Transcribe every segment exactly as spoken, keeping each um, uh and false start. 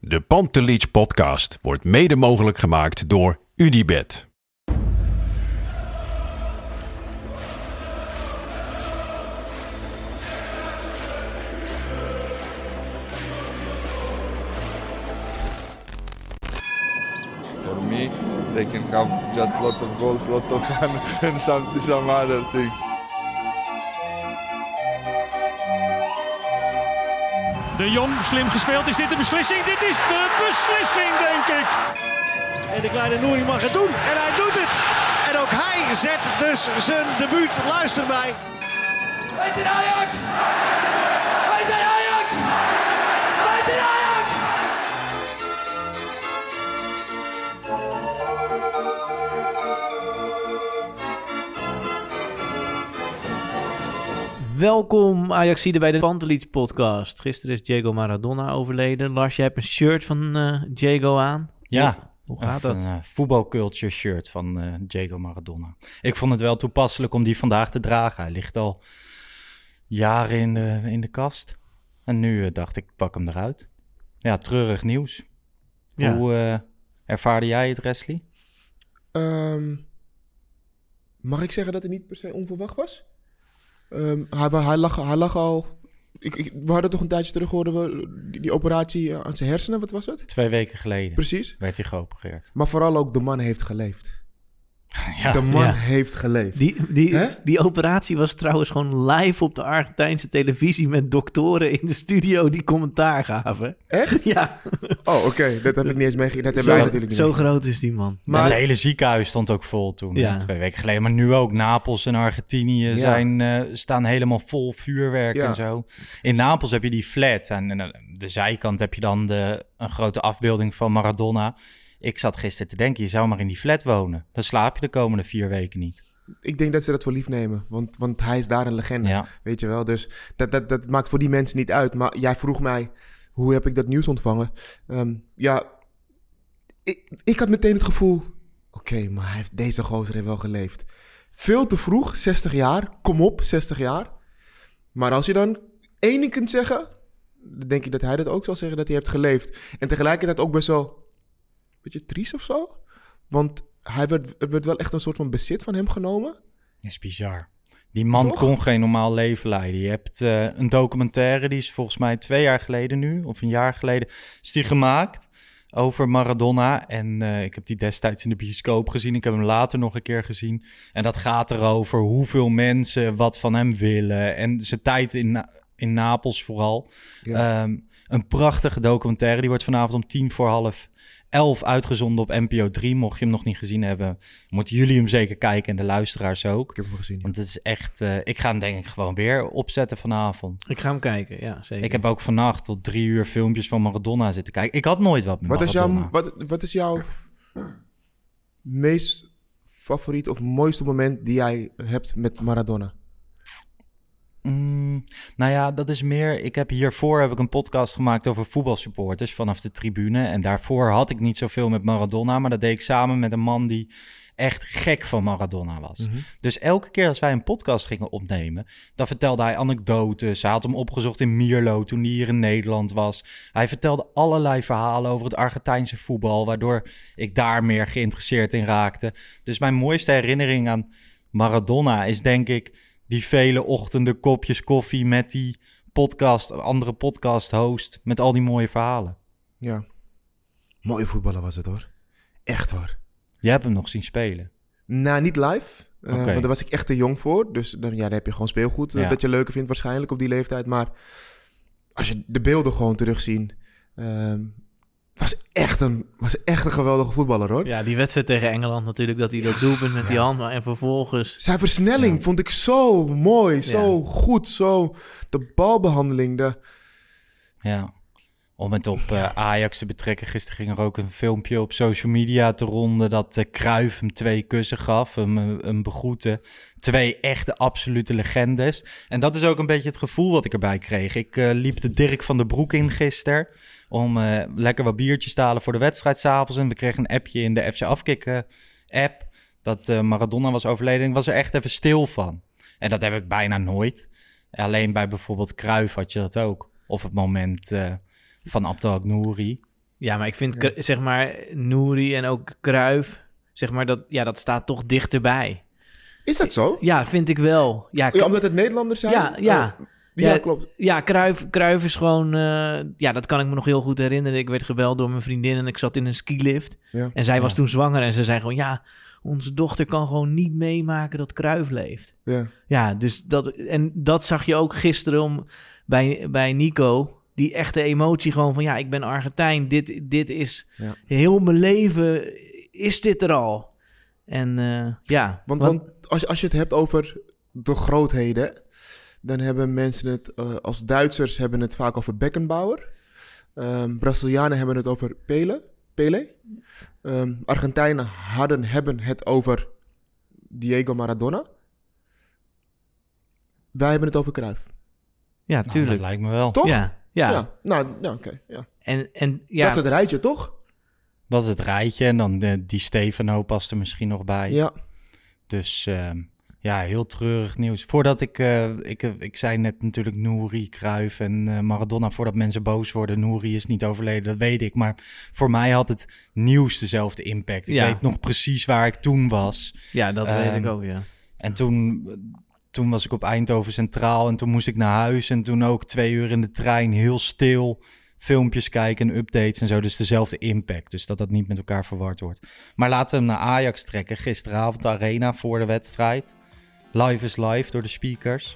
De Pantelich podcast wordt mede mogelijk gemaakt door Unibet. For me, they can have just a lot of goals, a lot of fun and some, some other things. De Jong, slim gespeeld. Is dit de beslissing? Dit is de beslissing, denk ik. En de kleine Nouri mag het doen. En hij doet het. En ook hij zet dus zijn debuut. Luister mij. Wij zijn Ajax! Wij zijn Ajax! Wij zijn Ajax! Welkom Ajaxide bij de Pantelich podcast. Gisteren is Diego Maradona overleden. Lars, je hebt een shirt van uh, Diego aan. Ja, Hoe, hoe gaat een, dat? Een uh, voetbalculture shirt van uh, Diego Maradona. Ik vond het wel toepasselijk om die vandaag te dragen. Hij ligt al jaren in de, in de kast. En nu uh, dacht ik, pak hem eruit. Ja, treurig nieuws. Ja. Hoe uh, ervaarde jij het, Wesley? Um, mag ik zeggen dat het niet per se onverwacht was? Um, hij, hij, lag, hij lag al... Ik, ik, we hadden toch een tijdje terug gehoord... We, die, die operatie aan zijn hersenen, wat was het? Twee weken geleden. Precies. Werd hij geopereerd. Maar vooral ook, de man heeft geleefd. Ja. De man Ja. heeft geleefd. Die, die, Hè? die operatie was trouwens gewoon live op de Argentijnse televisie... met doktoren in de studio die commentaar gaven. Echt? Ja, Oh, oké. Okay. Dat heb ik niet eens meegekregen. Dat hebben zo, wij natuurlijk niet zo meegekregen. groot is die man. Maar- Het hele ziekenhuis stond ook vol toen, Ja. hè, twee weken geleden. Maar nu ook. Napels en Argentinië Ja. zijn, uh, staan helemaal vol vuurwerk Ja. en zo. In Napels heb je die flat. En aan de zijkant heb je dan de, een grote afbeelding van Maradona. Ik zat gisteren te denken, je zou maar in die flat wonen. Dan slaap je de komende vier weken niet. Ik denk dat ze dat voor lief nemen. Want, want hij is daar een legende. Ja. Weet je wel. Dus dat, dat, dat maakt voor die mensen niet uit. Maar jij vroeg mij, hoe heb ik dat nieuws ontvangen? Um, ja, ik, ik had meteen het gevoel... Oké, okay, maar hij heeft, deze gozer heeft wel geleefd. Veel te vroeg, zestig jaar. Kom op, zestig jaar. Maar als je dan één ding kunt zeggen... dan denk ik dat hij dat ook zal zeggen, dat hij heeft geleefd. En tegelijkertijd ook best wel... een beetje triest of zo. Want hij werd, er werd wel echt een soort van bezit van hem genomen. Dat is bizar. Die man Toch? kon geen normaal leven leiden. Je hebt uh, een documentaire, die is volgens mij twee jaar geleden nu... of een jaar geleden, is die gemaakt... over Maradona. En uh, ik heb die destijds in de bioscoop gezien. Ik heb hem later nog een keer gezien. En dat gaat erover hoeveel mensen wat van hem willen. En zijn tijd in, Na- in Napels vooral. Ja. Um, een prachtige documentaire. Die wordt vanavond om tien voor half elf uitgezonden op N P O drie. Mocht je hem nog niet gezien hebben, moeten jullie hem zeker kijken. En de luisteraars ook. Ik heb hem gezien. Ja. Want het is echt... Uh, ik ga hem denk ik gewoon weer opzetten vanavond. Ik ga hem kijken, ja zeker. Ik heb ook vannacht tot drie uur filmpjes van Maradona zitten kijken. Ik had nooit wat met Wat is, Maradona. jouw, wat, wat is jouw meest favoriet of mooiste moment die jij hebt met Maradona? Mm, nou ja, dat is meer... Ik heb hiervoor heb ik een podcast gemaakt over voetbalsupporters vanaf de tribune. En daarvoor had ik niet zoveel met Maradona. Maar dat deed ik samen met een man die echt gek van Maradona was. Mm-hmm. Dus elke keer als wij een podcast gingen opnemen... dan vertelde hij anekdotes. Hij had hem opgezocht in Mierlo toen hij hier in Nederland was. Hij vertelde allerlei verhalen over het Argentijnse voetbal... waardoor ik daar meer geïnteresseerd in raakte. Dus mijn mooiste herinnering aan Maradona is denk ik... die vele ochtenden kopjes koffie met die podcast, andere podcast-host... met al die mooie verhalen. Ja. Mooie voetballer was het hoor. Echt hoor. Je hebt hem nog zien spelen. Nou, niet live. Uh, Oké. Want daar was ik echt te jong voor. Dus dan, ja, dan heb je gewoon speelgoed uh, Ja. dat je leuker vindt waarschijnlijk op die leeftijd. Maar als je de beelden gewoon terugziet... Um, was echt een, was echt een geweldige voetballer hoor. Ja, die wedstrijd tegen Engeland natuurlijk, dat hij dat doelpunt met die Ja. hand... en vervolgens... Zijn versnelling Ja. vond ik zo mooi, zo Ja. goed, zo... De balbehandeling, de... Ja. Om het op uh, Ajax te betrekken, gisteren ging er ook een filmpje op social media te ronden... dat uh, Cruijff hem twee kussen gaf, hem, hem begroette. Twee echte absolute legendes. En dat is ook een beetje het gevoel wat ik erbij kreeg. Ik uh, liep de Dirk van der Broek in gisteren... om uh, lekker wat biertjes te halen voor de wedstrijd 's avonds. En we kregen een appje in de F C Afkikken app... dat uh, Maradona was overleden. Ik was er echt even stil van. En dat heb ik bijna nooit. Alleen bij bijvoorbeeld Cruijff had je dat ook. Of het moment uh, van Abdelhak Nouri. Ja, maar ik vind, Ja. k- zeg maar, Nouri en ook Cruyff, zeg maar, dat, ja, dat staat toch dichterbij. Is dat zo? Ja, vind ik wel. Ja, Ja, omdat het Nederlanders zijn? Ja, ja. Oh, ja, Ja, klopt. Ja, Cruyff, Cruyff is gewoon... eh, ja, dat kan ik me nog heel goed herinneren. Ik werd gebeld door mijn vriendin en ik zat in een skilift. Ja. En zij was Ja. toen zwanger en ze zei gewoon... Ja, onze dochter kan gewoon niet meemaken dat Cruyff leeft. Ja. Ja, dus dat... En dat zag je ook gisteren om, bij, bij Nico. Die echte emotie gewoon van... Ja, ik ben Argentijn. Dit, dit is... Ja. Heel mijn leven is dit er al. En eh, ja... Want, wat- want als, je- als je het hebt over de grootheden, dan hebben mensen het, eh, als Duitsers hebben het vaak over Beckenbauer. Ehm, Brazilianen hebben het over Pele. Pele. Ehm, Argentijnen hadden, hebben het over Diego Maradona. Wij hebben het over Cruyff. ja, Nou, tuurlijk. dat lijkt me wel. Toch? Ja, ja. Ja. Nou, ja, oké. ja. En, en ja... Dat is het rijtje, toch? Dat is het rijtje. En dan de, die Stefano past er misschien nog bij. Ja. Dus ehm, ja, heel treurig nieuws. Voordat ik, eh, ik... Ik zei net natuurlijk Nouri, Cruyff en eh, Maradona. Voordat mensen boos worden. Nouri is niet overleden, dat weet ik. Maar voor mij had het nieuws dezelfde impact. Ik Ja. weet nog precies waar ik toen was. Ja, dat weet Ehm, ik ook, ja. En toen, toen was ik op Eindhoven Centraal en toen moest ik naar huis. En toen ook twee uur in de trein, heel stil, filmpjes kijken en updates en zo. Dus dezelfde impact, dus dat dat niet met elkaar verward wordt. Maar laten we hem naar Ajax trekken. Gisteravond de Arena voor de wedstrijd. Live is live door de speakers.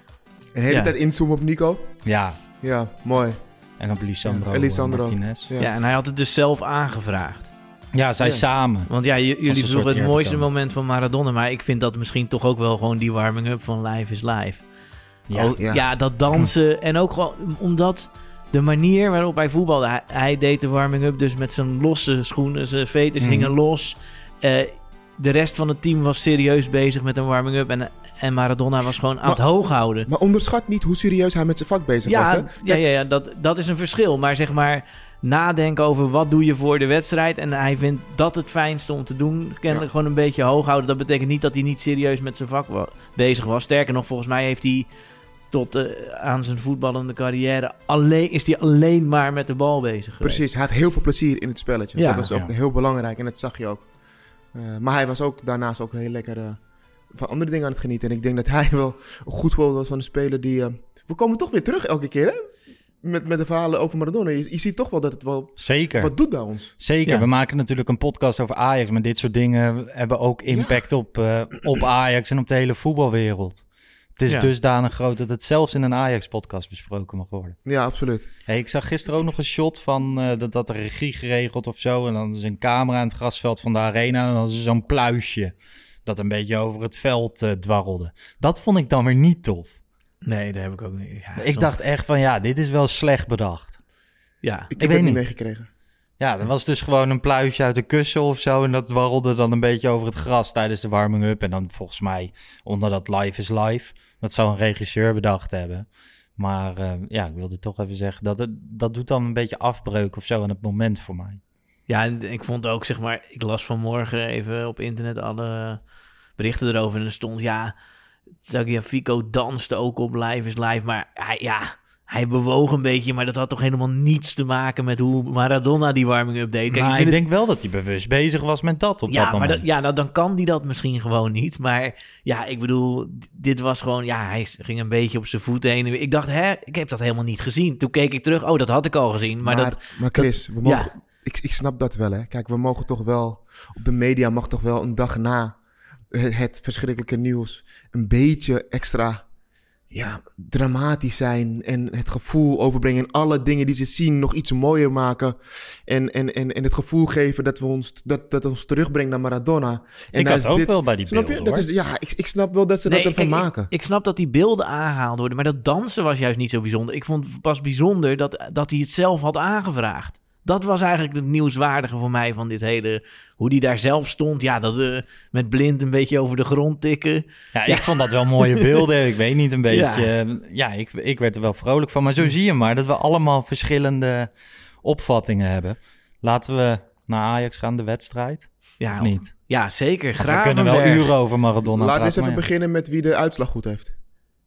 En de hele Ja. tijd inzoomen op Nico. Ja, Ja, mooi. en op Lisandro, Ja, Elisandro. Martinez. Ja. Ja. en hij had het dus zelf aangevraagd. Ja, zij Ja. samen. Want ja, j- jullie een soort vroegen het mooiste eerbetoon. moment van Maradona, maar ik vind dat misschien toch ook wel gewoon die warming-up van Live is Live. Ja. Oh, ja. ja. dat dansen en ook gewoon omdat de manier waarop hij voetbalde, hij, hij deed de warming-up dus met zijn losse schoenen, zijn veters Mhm. hingen los. Eh, de rest van het team was serieus bezig met een warming-up en, en Maradona was gewoon aan Maar- het hoog houden. Maar onderschat niet hoe serieus hij met zijn vak bezig was, hè? Ja, ja, ja, ja dat, dat is een verschil. Maar zeg maar, nadenken over wat doe je voor de wedstrijd. En hij vindt dat het fijnste om te doen. Kennelijk gewoon een beetje hoog houden. Dat betekent niet dat hij niet serieus met zijn vak wa- bezig was. Sterker nog, volgens mij heeft hij tot eh, aan zijn voetballende carrière alleen, is hij alleen maar met de bal bezig geweest. Precies, hij had heel veel plezier in het spelletje. Ja. Dat was ook Ja. heel belangrijk en dat zag je ook. Eh, maar hij was ook daarnaast ook heel lekker eh, van andere dingen aan het genieten. En ik denk dat hij wel een goed voorbeeld was van een speler die... eh, we komen toch weer terug elke keer, hè? Met, met de verhalen over Maradona. Je, je ziet toch wel dat het wel Zeker. wat doet bij ons. Zeker, Ja. we maken natuurlijk een podcast over Ajax, maar dit soort dingen hebben ook impact op, eh, op Ajax en op de hele voetbalwereld. Het is Ja. dusdanig groot dat het zelfs in een Ajax-podcast besproken mag worden. Ja, absoluut. Hey, ik zag gisteren ook nog een shot van eh, dat, dat de regie geregeld of zo. En dan is een camera aan het grasveld van de Arena en dan is er zo'n pluisje dat een beetje over het veld eh, dwarrelde. Dat vond ik dan weer niet tof. Nee, dat heb ik ook niet. Ja, ik soms- dacht echt van ja, dit is wel slecht bedacht. Ja, Ik weet heb het niet niet. meegekregen. Ja, dat was dus gewoon een pluisje uit een kussen of zo. En dat dwarrelde dan een beetje over het gras tijdens de warming-up. En dan volgens mij onder dat live is live. Dat zou een regisseur bedacht hebben. Maar eh, ja, ik wilde toch even zeggen dat het, dat doet dan een beetje afbreuk of zo aan het moment voor mij. Ja, en ik vond ook, zeg maar, ik las vanmorgen even op internet alle berichten erover. En er stond, ja, Tagliafico danste ook op Live is Live. Maar hij, ja, hij bewoog een beetje, maar dat had toch helemaal niets te maken met hoe Maradona die warming-up deed. Kijk, Nou, ik vind het- denk wel dat hij bewust bezig was met dat op ja, dat maar moment. dat, ja, nou, dan kan hij dat misschien gewoon niet. Maar ja, ik bedoel, d- dit was gewoon... Ja, hij ging een beetje op zijn voeten heen en weer. Ik dacht, hè, ik heb dat helemaal niet gezien. Toen keek ik terug, oh, dat had ik al gezien. Maar, Maar, dat, maar Chris, we mogen, ja. ik, ik snap dat wel, hè. Kijk, we mogen toch wel... Op de media mag toch wel een dag na het, het verschrikkelijke nieuws... een beetje extra... Ja, dramatisch zijn en het gevoel overbrengen... en alle dingen die ze zien nog iets mooier maken... en, en, en, en het gevoel geven dat we ons, dat, dat ons terugbrengt naar Maradona. En ik daar had is ook dit- wel bij die Snap beelden, je? Dat hoor. is, ja, ik, ik snap wel dat ze dat ervan kijk, maken. Ik, ik snap dat die beelden aangehaald worden, maar dat dansen was juist niet zo bijzonder. Ik vond pas bijzonder dat, dat hij het zelf had aangevraagd. Dat was eigenlijk het nieuwswaardige voor mij van dit hele... Hoe die daar zelf stond, ja, dat eh, met blind een beetje over de grond tikken. Ja, ik vond dat wel mooie beelden. Ik weet niet, een beetje... Ja. Ja, ja ik, ik werd er wel vrolijk van. Maar zo zie je maar dat we allemaal verschillende opvattingen hebben. Laten we naar Ajax gaan, de wedstrijd. Ja, Of niet? Ja, zeker. Want we kunnen wel Gravenberg. uren over Maradona Laten we eens praten, even maar ja. beginnen met wie de uitslag goed heeft.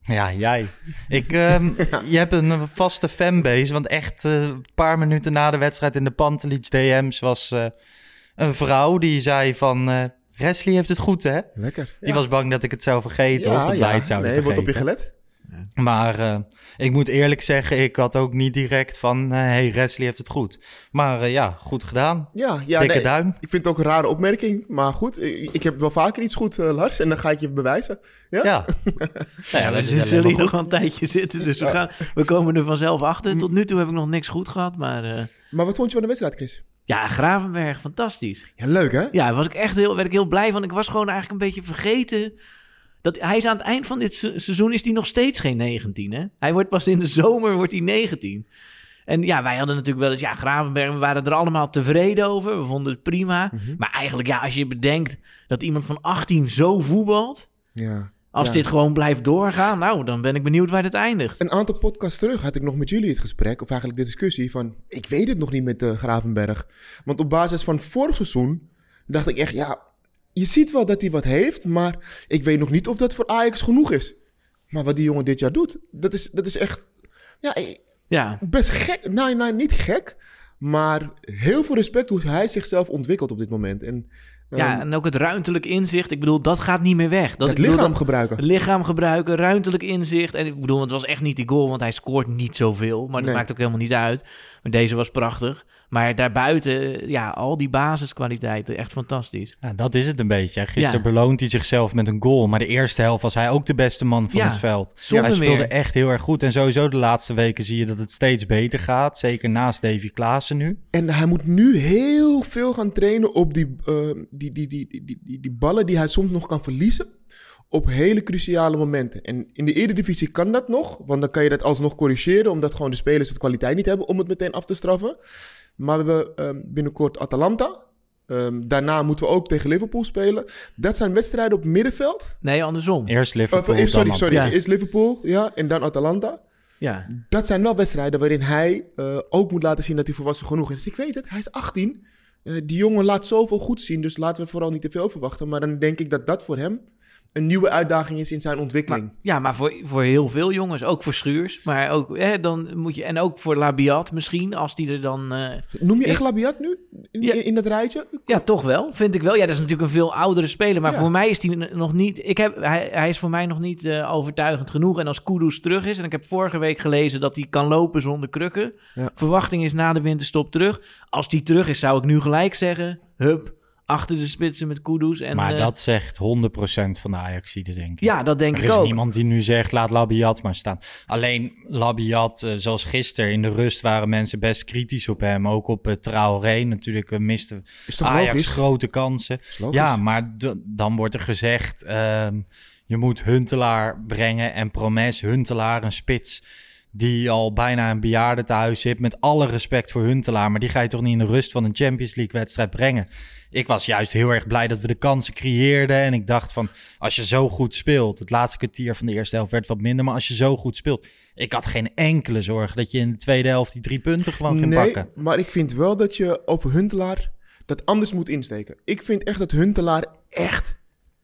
Ja, jij. Ik, um, ja. Je hebt een vaste fanbase, want echt uh, een paar minuten na de wedstrijd in de Pantelic D M's was uh, een vrouw die zei van... Uh, Wesley heeft het goed, hè? Lekker. Die ja. was bang dat ik het zou vergeten ja, of dat ja. wij het zouden nee, vergeten. Nee, wordt op je gelet. Maar uh, ik moet eerlijk zeggen, ik had ook niet direct van... Uh, hey, Wesley heeft het goed. Maar uh, ja, goed gedaan. Ja, ja Dikke nee, duim. Ik vind het ook een rare opmerking. Maar goed, ik, ik heb wel vaker iets goed, uh, Lars. En dan ga ik je bewijzen. Ja? Ja. ja, ja we zullen hier nog wel een tijdje zitten. Dus we, gaan, we komen er vanzelf achter. Tot nu toe heb ik nog niks goed gehad. Maar, uh... maar wat vond je van de wedstrijd, Chris? Ja, Gravenberg, fantastisch. Ja, leuk hè? Ja, was ik echt heel, werd ik heel blij van. Ik was gewoon eigenlijk een beetje vergeten... Dat, hij is aan het eind van dit se- seizoen is hij nog steeds geen negentien, hè? Hij wordt pas in de zomer wordt hij negentien. En ja, wij hadden natuurlijk wel eens... Ja, Gravenberg, we waren er allemaal tevreden over. We vonden het prima. Mm-hmm. Maar eigenlijk, ja, als je bedenkt dat iemand van achttien zo voetbalt... Ja. Als ja. dit gewoon blijft doorgaan, nou, dan ben ik benieuwd waar het eindigt. Een aantal podcasts terug had ik nog met jullie het gesprek... of eigenlijk de discussie van... ik weet het nog niet met uh, Gravenberg. Want op basis van vorig seizoen dacht ik echt... ja. Je ziet wel dat hij wat heeft, maar ik weet nog niet of dat voor Ajax genoeg is. Maar wat die jongen dit jaar doet, dat is, dat is echt ja, ja. best gek. Nee, nee, niet gek, maar heel veel respect hoe hij zichzelf ontwikkelt op dit moment. En, um, ja, en ook het ruimtelijk inzicht. Ik bedoel, dat gaat niet meer weg. Dat, het ik bedoel, lichaam dat, gebruiken. Het lichaam gebruiken, ruimtelijk inzicht. En ik bedoel, het was echt niet die goal, want hij scoort niet zoveel. Maar dat nee. maakt ook helemaal niet uit. Maar deze was prachtig. Maar daarbuiten, ja, al die basiskwaliteiten, echt fantastisch. Ja, dat is het een beetje. Gisteren ja. beloont hij zichzelf met een goal. Maar de eerste helft was hij ook de beste man van ja, het veld. Ja, hij speelde meer. echt heel erg goed. En sowieso de laatste weken zie je dat het steeds beter gaat. Zeker naast Davy Klaassen nu. En hij moet nu heel veel gaan trainen op die, uh, die, die, die, die, die, die ballen die hij soms nog kan verliezen. Op hele cruciale momenten. En in de Eredivisie kan dat nog. Want dan kan je dat alsnog corrigeren. Omdat gewoon de spelers de kwaliteit niet hebben om het meteen af te straffen. Maar we hebben um, binnenkort Atalanta. Um, daarna moeten we ook tegen Liverpool spelen. Dat zijn wedstrijden op middenveld. Nee, andersom. Eerst Liverpool, uh, Sorry, dan sorry. Ja. Eerst Liverpool, ja. En dan Atalanta. Ja. Dat zijn wel wedstrijden waarin hij uh, ook moet laten zien dat hij volwassen genoeg is. Dus ik weet het, hij is achttien. Uh, die jongen laat zoveel goed zien. Dus laten we vooral niet te veel verwachten. Maar dan denk ik dat dat voor hem een nieuwe uitdaging is in zijn ontwikkeling. Maar, ja, maar voor, voor heel veel jongens, ook voor Schuurs, maar ook hè, dan moet je en ook voor Labiat misschien, als die er dan. Uh, Noem je in, echt Labiat nu in, ja, in, in dat rijtje? Ja, toch wel, vind ik wel. Ja, dat is natuurlijk een veel oudere speler, maar ja. voor mij is hij nog niet. Ik heb, hij, hij is voor mij nog niet uh, overtuigend genoeg. En als Kudus terug is, en ik heb vorige week gelezen dat hij kan lopen zonder krukken. Ja. Verwachting is na de winterstop terug. Als die terug is, zou ik nu gelijk zeggen, hup. Achter de spitsen met Kudus. En, maar uh, dat zegt honderd procent van de Ajaxiden, denk ik. Ja, dat denk er ik ook. Er is niemand die nu zegt, laat Labiat maar staan. Alleen Labiat, uh, zoals gisteren in de rust waren mensen best kritisch op hem. Ook op uh, Traoré. Natuurlijk uh, miste Ajax logisch? grote kansen. Ja, maar d- dan wordt er gezegd, uh, je moet Huntelaar brengen en Promes Huntelaar, een spits die al bijna een bejaardentehuis zit. Met alle respect voor Huntelaar, maar die ga je toch niet in de rust van een Champions League wedstrijd brengen. Ik was juist heel erg blij dat we de kansen creëerden. En ik dacht van, als je zo goed speelt... Het laatste kwartier van de eerste helft werd wat minder. Maar als je zo goed speelt... Ik had geen enkele zorg dat je in de tweede helft die drie punten gewoon ging nee, pakken. Maar ik vind wel dat je over Huntelaar dat anders moet insteken. Ik vind echt dat Huntelaar echt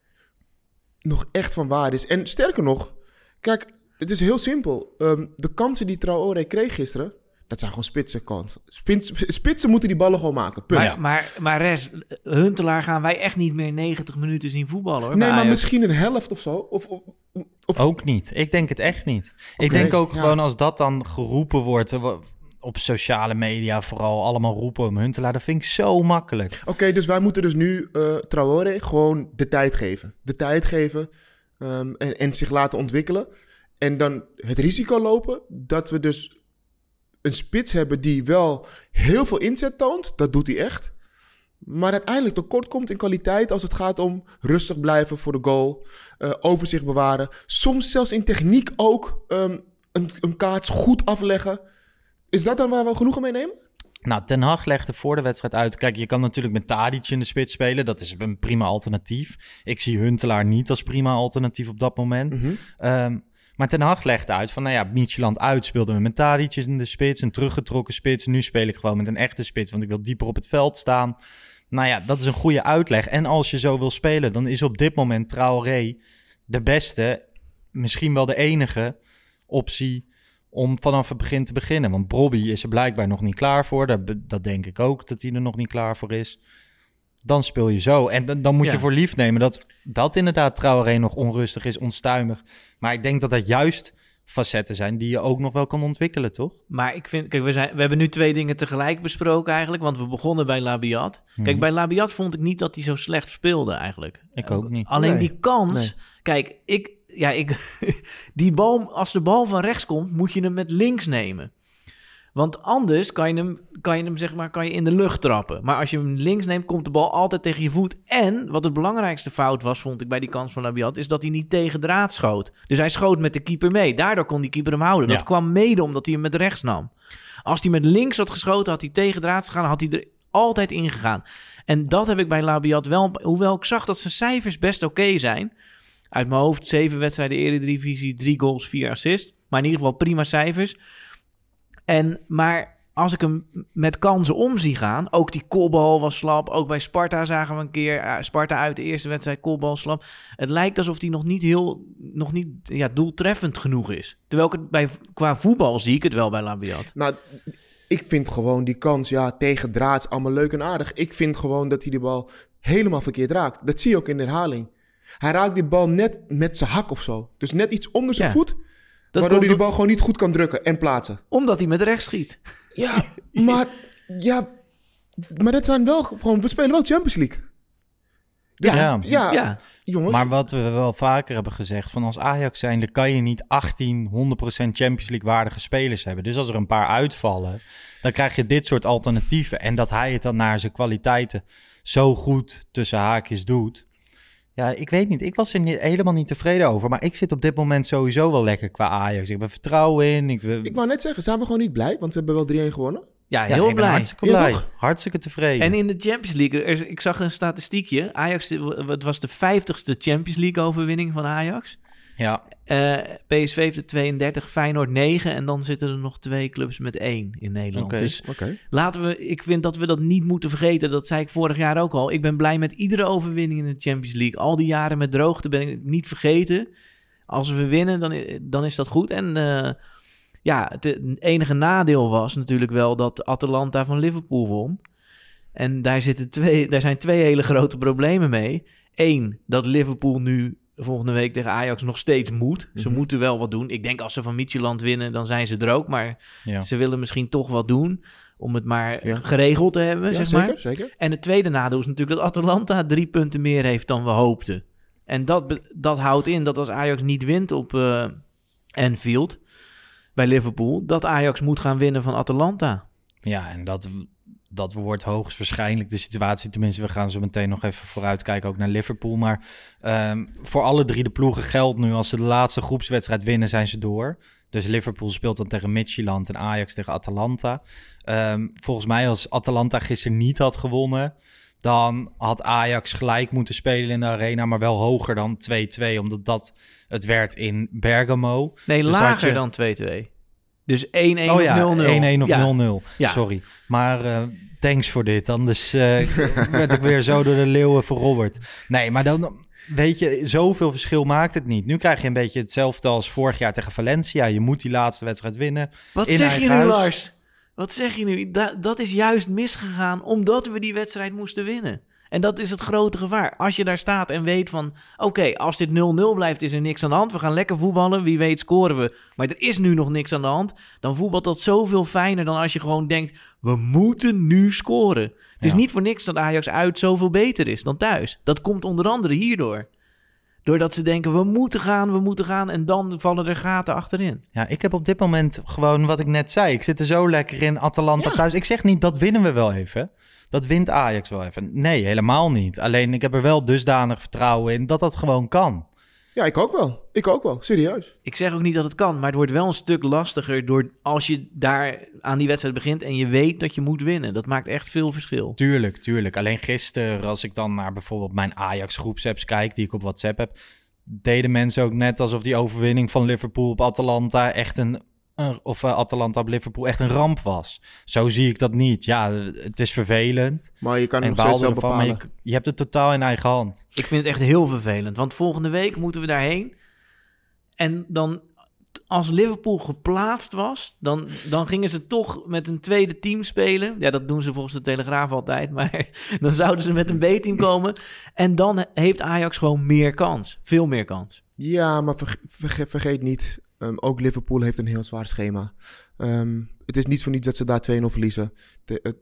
nog echt van waarde is. En sterker nog, kijk, het is heel simpel. Um, de kansen die Traoré kreeg gisteren... Dat zijn gewoon spitsen kansen. Spits, spitsen moeten die ballen gewoon maken. Punt. Maar, maar, maar Res, Huntelaar gaan wij echt niet meer negentig minuten zien voetballen, hoor. Nee, maar Ajax. Misschien een helft of zo. Of, of, of... Ook niet. Ik denk het echt niet. Okay, ik denk ook ja. gewoon als dat dan geroepen wordt... op sociale media vooral allemaal roepen om Huntelaar. Dat vind ik zo makkelijk. Oké, okay, dus wij moeten dus nu uh, Traoré gewoon de tijd geven. De tijd geven um, en, en zich laten ontwikkelen. En dan het risico lopen dat we dus... een spits hebben die wel heel veel inzet toont. Dat doet hij echt. Maar uiteindelijk tekort komt in kwaliteit als het gaat om rustig blijven voor de goal. Uh, overzicht bewaren. Soms zelfs in techniek ook um, een, een kaats goed afleggen. Is dat dan waar we genoegen mee nemen? Nou, Ten Hag legde voor de wedstrijd uit... Kijk, je kan natuurlijk met Tadic in de spits spelen. Dat is een prima alternatief. Ik zie Huntelaar niet als prima alternatief op dat moment. Mm-hmm. Um, Maar Ten Hag legde uit van, nou ja, Midtjylland uit speelden we met Tadic in de spits, een teruggetrokken spits. Nu speel ik gewoon met een echte spits, want ik wil dieper op het veld staan. Nou ja, dat is een goede uitleg. En als je zo wil spelen, dan is op dit moment Traoré de beste misschien wel de enige optie om vanaf het begin te beginnen. Want Brobbey is er blijkbaar nog niet klaar voor. Dat, dat denk ik ook, dat hij er nog niet klaar voor is. Dan speel je zo. En dan, dan moet ja. je voor lief nemen dat, dat inderdaad Traoré nog onrustig is, onstuimig. Maar ik denk dat dat juist facetten zijn die je ook nog wel kan ontwikkelen, toch? Maar ik vind, kijk, we, zijn, we hebben nu twee dingen tegelijk besproken eigenlijk, want we begonnen bij Labiat. Hmm. Kijk, bij Labiat vond ik niet dat hij zo slecht speelde eigenlijk. Ik ook niet. Alleen nee. die kans, Nee. kijk, ik, ja, ik, die bal, als de bal van rechts komt, moet je hem met links nemen. Want anders kan je hem, kan je hem zeg maar, kan je in de lucht trappen. Maar als je hem links neemt, komt de bal altijd tegen je voet. En wat het belangrijkste fout was, vond ik bij die kans van Labiat, is dat hij niet tegen draad schoot. Dus hij schoot met de keeper mee. Daardoor kon die keeper hem houden. Ja. Dat kwam mede omdat hij hem met rechts nam. Als hij met links had geschoten, had hij tegen draad gegaan, had hij er altijd in gegaan. En dat heb ik bij Labiat wel, hoewel ik zag dat zijn cijfers best oké okay zijn. Uit mijn hoofd, zeven wedstrijden Eredivisie, drie goals, vier assists. Maar in ieder geval prima cijfers. En, maar als ik hem met kansen om zie gaan, ook die kopbal was slap, ook bij Sparta zagen we een keer, uh, Sparta uit de eerste wedstrijd, kopbal slap. Het lijkt alsof hij nog niet heel, nog niet ja, doeltreffend genoeg is. Terwijl ik het bij, qua voetbal zie ik het wel bij Labiat. Nou, ik vind gewoon die kans, ja, tegen draad, allemaal leuk en aardig. Ik vind gewoon dat hij de bal helemaal verkeerd raakt. Dat zie je ook in de herhaling. Hij raakt die bal net met zijn hak of zo. Dus net iets onder zijn Ja. voet. Dat waardoor hij komt de bal gewoon niet goed kan drukken en plaatsen. Omdat hij met rechts schiet. Ja, maar, ja, maar dat zijn wel gewoon... We spelen wel Champions League. Dus, Ja. ja, Ja. jongens. Maar wat we wel vaker hebben gezegd, van als Ajax zijnde kan je niet achttien honderd procent Champions League waardige spelers hebben. Dus als er een paar uitvallen, dan krijg je dit soort alternatieven. En dat hij het dan naar zijn kwaliteiten zo goed tussen haakjes doet. Ja, ik weet niet. Ik was er niet, helemaal niet tevreden over. Maar ik zit op dit moment sowieso wel lekker qua Ajax. Ik heb vertrouwen in. Ik, Ik wou net zeggen, zijn we gewoon niet blij? Want we hebben wel drie-een gewonnen. Ja, ja, heel ik ben blij. hartstikke Ja, blij. toch? Hartstikke tevreden. En in de Champions League, er is, ik zag een statistiekje. Ajax, het was de vijftigste Champions League overwinning van Ajax. Ja, Uh, P S V heeft er tweeëndertig, Feyenoord negen. En dan zitten er nog twee clubs met één in Nederland. Oké. Dus Oké. laten we, ik vind dat we dat niet moeten vergeten. Dat zei ik vorig jaar ook al. Ik ben blij met iedere overwinning in de Champions League. Al die jaren met droogte ben ik niet vergeten. Als we winnen, dan, dan is dat goed. En uh, ja, het, het enige nadeel was natuurlijk wel dat Atalanta van Liverpool won. En daar, zitten twee, daar zijn twee hele grote problemen mee. Eén, dat Liverpool nu volgende week tegen Ajax nog steeds moet. Ze Mhm. moeten wel wat doen. Ik denk als ze van Midtjylland winnen, dan zijn ze er ook. Maar ja. ze willen misschien toch wat doen om het maar Ja. geregeld te hebben, Ja, zeg zeker, maar. zeker. En het tweede nadeel is natuurlijk dat Atalanta drie punten meer heeft dan we hoopten. En dat, be- dat houdt in dat als Ajax niet wint op uh, Anfield bij Liverpool, dat Ajax moet gaan winnen van Atalanta. Ja, en dat, dat wordt hoogstwaarschijnlijk de situatie. Tenminste, we gaan zo meteen nog even vooruitkijken ook naar Liverpool. Maar um, voor alle drie de ploegen geldt nu, als ze de laatste groepswedstrijd winnen, zijn ze door. Dus Liverpool speelt dan tegen Midtjylland en Ajax tegen Atalanta. Um, volgens mij als Atalanta gisteren niet had gewonnen, dan had Ajax gelijk moeten spelen in de arena, maar wel hoger dan twee-twee, omdat dat het werd in Bergamo. Nee, Dus lager had je- dan twee-twee. Dus één-één Oh of ja, nul-nul. één-één of Ja. nul-nul. Ja. Sorry. Maar uh, thanks voor dit. Anders uh, werd ik weer zo door de leeuwen verrobberd. Nee, maar dan weet je, zoveel verschil maakt het niet. Nu krijg je een beetje hetzelfde als vorig jaar tegen Valencia. Je moet die laatste wedstrijd winnen. Wat in zeg je eigen nu, huis. Lars? Wat zeg je nu? Da- dat is juist misgegaan omdat we die wedstrijd moesten winnen. En dat is het grote gevaar. Als je daar staat en weet van, oké, okay, als dit nul-nul blijft, is er niks aan de hand. We gaan lekker voetballen, wie weet scoren we. Maar er is nu nog niks aan de hand. Dan voetbalt dat zoveel fijner dan als je gewoon denkt, we moeten nu scoren. Het is Ja. niet voor niks dat Ajax uit zoveel beter is dan thuis. Dat komt onder andere hierdoor. Doordat ze denken, we moeten gaan, we moeten gaan. En dan vallen er gaten achterin. Ja, ik heb op dit moment gewoon wat ik net zei. Ik zit er zo lekker in, Atalanta Ja. thuis. Ik zeg niet, dat winnen we wel even. Dat wint Ajax wel even. Nee, helemaal niet. Alleen ik heb er wel dusdanig vertrouwen in dat dat gewoon kan. Ja, ik ook wel. Ik ook wel, serieus. Ik zeg ook niet dat het kan, maar het wordt wel een stuk lastiger door als je daar aan die wedstrijd begint en je weet dat je moet winnen. Dat maakt echt veel verschil. Tuurlijk, tuurlijk. Alleen gisteren, als ik dan naar bijvoorbeeld mijn Ajax-groepsapps kijk, die ik op WhatsApp heb, deden mensen ook net alsof die overwinning van Liverpool op Atalanta echt een, een of uh, Atalanta op Liverpool echt een ramp was. Zo zie ik dat niet. Ja, het is vervelend. Maar je kan En het ik nog steeds baalde zelf ervan, maar bepalen. je, je hebt het totaal in eigen hand. Ik vind het echt heel vervelend, want volgende week moeten we daarheen. En dan, als Liverpool geplaatst was, dan, dan gingen ze toch met een tweede team spelen. Ja, dat doen ze volgens de Telegraaf altijd. Maar dan zouden ze met een B-team komen. En dan heeft Ajax gewoon meer kans. Veel meer kans. Ja, maar verge- verge- vergeet niet, um, ook Liverpool heeft een heel zwaar schema. Um, het is niet voor niets dat ze daar twee nul verliezen. De, het,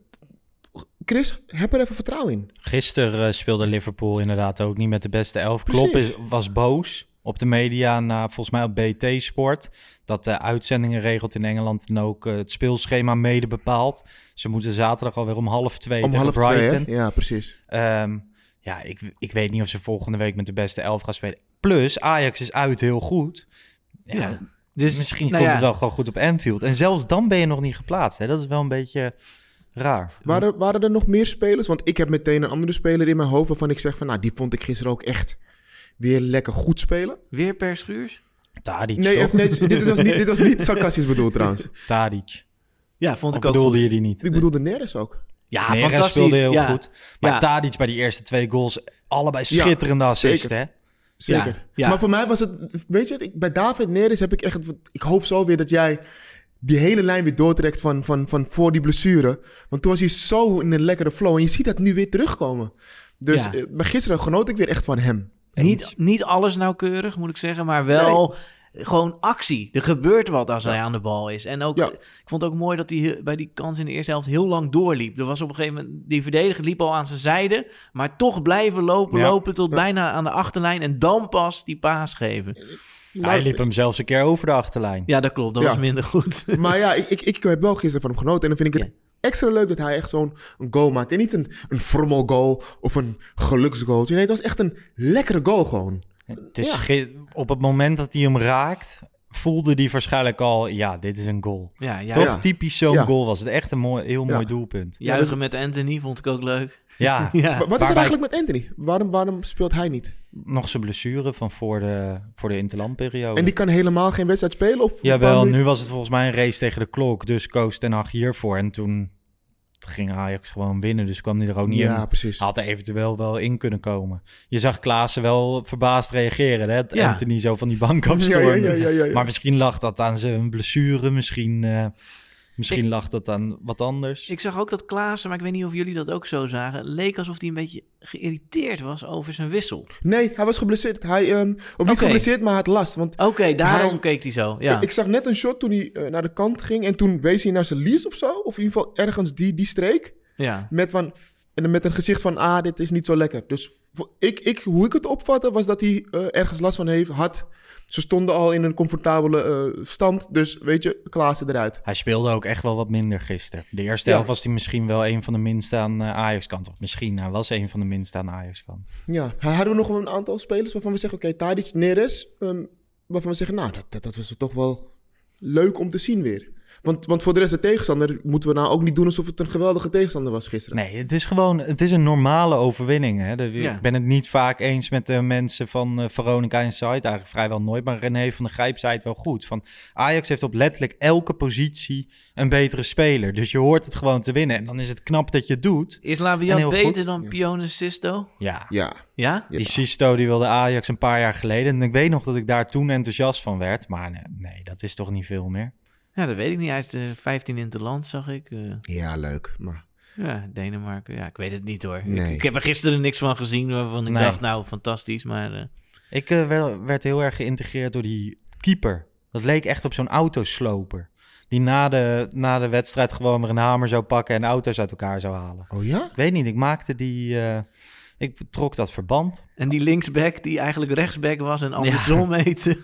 Chris, heb er even vertrouwen in. Gisteren uh, speelde Liverpool inderdaad ook niet met de beste elf. Klopp is, was boos op de media, na, volgens mij op B T Sport, dat de uitzendingen regelt in Engeland en ook uh, het speelschema mede bepaalt. Ze moeten zaterdag alweer om half twee om tegen half Brighton. Twee, ja, precies. Um, ja, ik, ik weet niet of ze volgende week met de beste elf gaan spelen. Plus, Ajax is uit heel goed. Ja, ja. Dus misschien nou komt ja. het wel gewoon goed op Anfield. En zelfs dan ben je nog niet geplaatst. Hè? Dat is wel een beetje raar. Waren, waren er nog meer spelers? Want ik heb meteen een andere speler in mijn hoofd waarvan ik zeg van, nou, die vond ik gisteren ook echt weer lekker goed spelen. Weer Per Schuurs? Tadic. Nee, even, nee dit, was niet, dit was niet sarcastisch bedoeld trouwens. Tadic. Ja, vond ik of ook bedoelde goed. je die niet? Ik bedoelde Neres ook. Ja, Neres fantastisch. speelde heel ja. goed. Maar ja. Tadic bij die eerste twee goals, allebei schitterende ja, assisten, hè? Zeker. Ja, ja. Maar voor mij was het, weet je, bij David Neres heb ik echt, ik hoop zo weer dat jij die hele lijn weer doortrekt van, van, van voor die blessure. Want toen was hij zo in een lekkere flow en je ziet dat nu weer terugkomen. Dus ja. bij gisteren genoot ik weer echt van hem. Niet, niet alles nauwkeurig, moet ik zeggen, maar wel nee. gewoon actie. Er gebeurt wat als ja. hij aan de bal is. En ook, ja. ik vond het ook mooi dat hij bij die kans in de eerste helft heel lang doorliep. Er was op een gegeven moment, die verdediger liep al aan zijn zijde, maar toch blijven lopen, ja. lopen tot ja. bijna aan de achterlijn en dan pas die paas geven. Maar hij liep hem zelfs een keer over de achterlijn. Ja, dat klopt. Dat ja. was minder goed. Maar ja, ik, ik, ik heb wel gisteren van hem genoten. En dan vind ik het ja. extra leuk dat hij echt zo'n een goal maakt. En niet een, een formal goal of een geluksgoal. Nee, het was echt een lekkere goal gewoon. Het is ja. ge- op het moment dat hij hem raakt, voelde hij waarschijnlijk al, ja, dit is een goal. Ja, ja. Toch ja. typisch zo'n ja. goal was het. Echt een mooi, heel mooi ja. doelpunt. Juichen ja, dus... met Anthony vond ik ook leuk. Ja. ja. Wat is Waarbij... er eigenlijk met Anthony? Waarom, waarom speelt hij niet? Nog zijn blessure van voor de, voor de interlandperiode. En die kan helemaal geen wedstrijd spelen? Of Jawel, nu was het volgens mij een race tegen de klok. Dus koos Ten Hag hiervoor. En toen ging Ajax gewoon winnen. Dus kwam hij er ook niet ja, in. Precies. Had er eventueel wel in kunnen komen. Je zag Klaassen wel verbaasd reageren. Hè? Ja. Anthony zo van die bank afstormen. Ja, ja, ja, ja, ja. Maar misschien lag dat aan zijn blessure. Misschien... Uh, Misschien ik, lag dat aan wat anders. Ik zag ook dat Klaassen, maar ik weet niet of jullie dat ook zo zagen, leek alsof hij een beetje geïrriteerd was over zijn wissel. Nee, hij was geblesseerd. Hij, um, of niet okay. geblesseerd, maar hij had last. Oké, okay, daarom hij, keek hij zo. Ja. Ik, ik zag net een shot toen hij uh, naar de kant ging en toen wees hij naar zijn lies of zo. Of in ieder geval ergens die, die streek. Ja. Met, van, met een gezicht van, ah, dit is niet zo lekker. Dus ik, ik, hoe ik het opvatte was dat hij uh, ergens last van heeft, had... Ze stonden al in een comfortabele uh, stand. Dus weet je, Klaassen eruit. Hij speelde ook echt wel wat minder gisteren. De eerste ja. helft was hij misschien wel een van de minste aan uh, Ajax-kant. Of misschien, hij was een van de minste aan Ajax-kant. Ja, hadden we nog een aantal spelers waarvan we zeggen... Oké, okay, Tadic, Neres. Um, waarvan we zeggen, nou, dat, dat, dat was toch wel leuk om te zien weer. Want, want voor de rest de tegenstander moeten we nou ook niet doen alsof het een geweldige tegenstander was gisteren. Nee, het is gewoon, het is een normale overwinning. Hè? De, ja. Ik ben het niet vaak eens met de mensen van uh, Veronica Inside, eigenlijk vrijwel nooit. Maar René van der Grijp zei het wel goed. Van Ajax heeft op letterlijk elke positie een betere speler. Dus je hoort het gewoon te winnen. En dan is het knap dat je het doet. Is Labiat beter goed. dan ja. Pione Sisto? Ja. Ja. Ja? Die Sisto die wilde Ajax een paar jaar geleden. En ik weet nog dat ik daar toen enthousiast van werd. Maar nee, nee dat is toch niet veel meer. Ja, dat weet ik niet. Hij is de vijftien in het land, zag ik. Uh, ja, leuk. Maar... Ja, Denemarken. Ja, ik weet het niet hoor. Nee. Ik, ik heb er gisteren niks van gezien waarvan ik nee. dacht, nou, fantastisch. Maar uh... ik uh, werd, werd heel erg geïntegreerd door die keeper. Dat leek echt op zo'n autosloper. Die na de, na de wedstrijd gewoon weer een hamer zou pakken en auto's uit elkaar zou halen. Oh ja? Ik weet niet, ik maakte die... Uh, ik trok dat verband. En die linksback die eigenlijk rechtsback was en andersom ja. heette.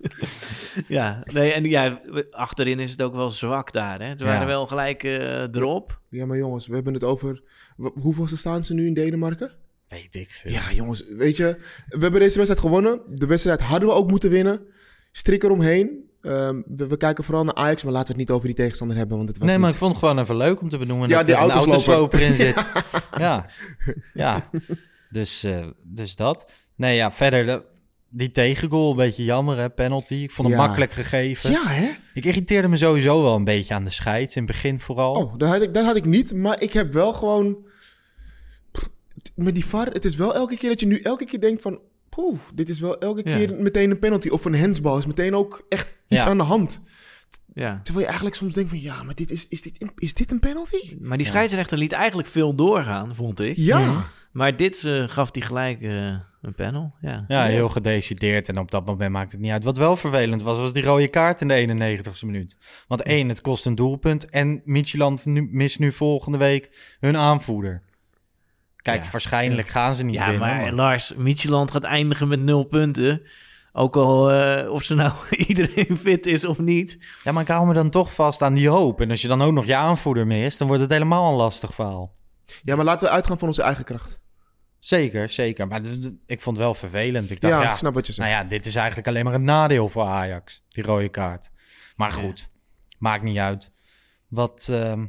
ja, nee, en ja, achterin is het ook wel zwak daar. Hè? Ze waren ja. wel gelijk uh, erop. Ja, maar jongens, we hebben het over... Hoeveelste staan ze nu in Denemarken? Weet ik veel. Ja, jongens, weet je... We hebben deze wedstrijd gewonnen. De wedstrijd hadden we ook moeten winnen. Strik eromheen. Um, we, we kijken vooral naar Ajax, maar laten we het niet over die tegenstander hebben. Want het was nee, niet... maar ik vond het gewoon even leuk om te benoemen ja, dat die er een autosloper in zit. ja. ja, ja. Dus, uh, dus dat. Nee, ja, verder de, die tegengoal, een beetje jammer, hè, penalty. Ik vond hem ja. makkelijk gegeven. Ja, hè? Ik irriteerde me sowieso wel een beetje aan de scheids, in het begin vooral. Oh, dat had ik, dat had ik niet, maar ik heb wel gewoon... Met die V A R, het is wel elke keer dat je nu elke keer denkt van... poeh, dit is wel elke Ja. keer meteen een penalty. Of een handsbal is meteen ook echt iets Ja. aan de hand. Ja. Terwijl je eigenlijk soms denkt van, ja, maar dit is, is, dit, een- is dit een penalty? Maar die scheidsrechter liet eigenlijk veel doorgaan, vond ik. Ja. Maar dit uh, gaf hij gelijk uh, een panel. Ja. Ja, heel gedecideerd. En op dat moment maakt het niet uit. Wat wel vervelend was, was die rode kaart in de eenennegentigste minuut. Want één, het kost een doelpunt. En Midtjylland nu, mist nu volgende week hun aanvoerder. Kijk, Ja. waarschijnlijk gaan ze niet Ja, winnen. maar, maar- Lars, Midtjylland gaat eindigen met nul punten. Ook al uh, of ze nou iedereen fit is of niet. Ja, maar ik hou me dan toch vast aan die hoop. En als je dan ook nog je aanvoerder mist, dan wordt het helemaal een lastig verhaal. Ja, maar laten we uitgaan van onze eigen kracht. Zeker, zeker. Maar d- d- ik vond het wel vervelend. Ik dacht, Ja, ja, ik snap wat je zegt. nou ja, dit is eigenlijk alleen maar een nadeel voor Ajax, die rode kaart. Maar goed, maakt niet uit. Wat, ehm,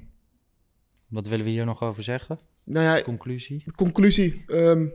wat willen we hier nog over zeggen? Nou ja, Conclusie? conclusie. ehm,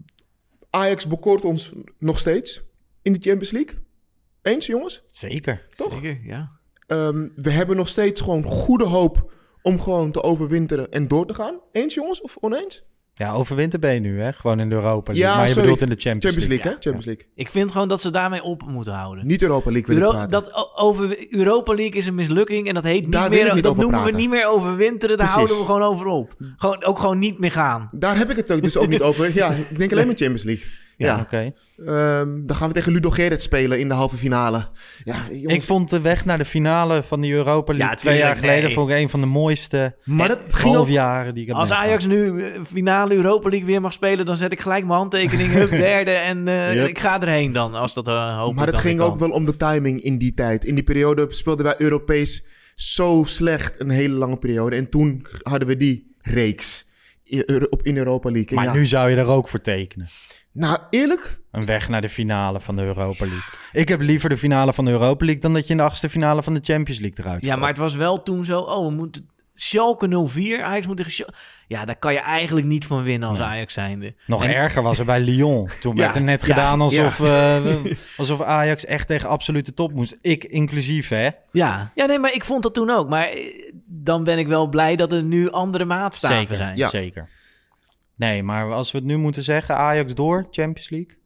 Ajax bekoort ons nog steeds in de Champions League. Eens, jongens? Zeker. Toch? Zeker, ja. Ehm, we hebben nog steeds gewoon goede hoop om gewoon te overwinteren en door te gaan. Eens, jongens? Of oneens? Ja, overwinter ben je nu, hè? Gewoon in de Europa League. Ja, maar je sorry. bedoelt in de Champions, Champions League, League. hè? Champions League. Ik vind gewoon dat ze daarmee op moeten houden. Niet Europa League wil Euro- ik praten. dat o- over Europa League is een mislukking en dat heet niet Daar wil meer. ik niet dat over noemen praten. we niet meer overwinteren. Daar Precies. houden we gewoon over op. Gewoon, ook gewoon niet meer gaan. Daar heb ik het ook dus ook niet over. Ja, ik denk alleen maar Champions League. Ja, Ja, Oké. Ehm, dan gaan we tegen Ludo Gerrit spelen in de halve finale. Ja, jongens, Ik vond de weg naar de finale van die Europa League Ja, twee jaar tuurlijk, geleden nee. vond ik een van de mooiste maar dat ging ook... halfjaren die ik heb Als meegemaakt. Ajax nu eh, finale Europa League weer mag spelen, dan zet ik gelijk mijn handtekening. Hup, derde. En eh, Yep. ik ga erheen dan, als dat uh, hopelijk Maar het dan ging weer ook kan. wel om de timing in die tijd. In die periode speelden wij Europees zo slecht een hele lange periode. En toen hadden we die reeks in, Euro- op in Europa League. En Maar ja, nu zou je er ook voor tekenen. Nou, eerlijk, Een weg naar de finale van de Europa League. Ik heb liever de finale van de Europa League dan dat je in de achtste finale van de Champions League eruit Ja, valt. maar het was wel toen zo, oh, we moeten... Schalke nul vier, Ajax moet tegen Schalke... Ja, daar kan je eigenlijk niet van winnen als Nee. Ajax zijnde. Nog En- erger was er bij Lyon. Toen werd Ja, er net ja, gedaan alsof, eh, alsof Ajax echt tegen absolute top moest. Ik inclusief, hè? Ja. ja, nee, maar ik vond dat toen ook. Maar eh, dan ben ik wel blij dat er nu andere maatstaven Zeker, zijn. Ja. zeker. Nee, maar als we het nu moeten zeggen, Ajax door, Champions League?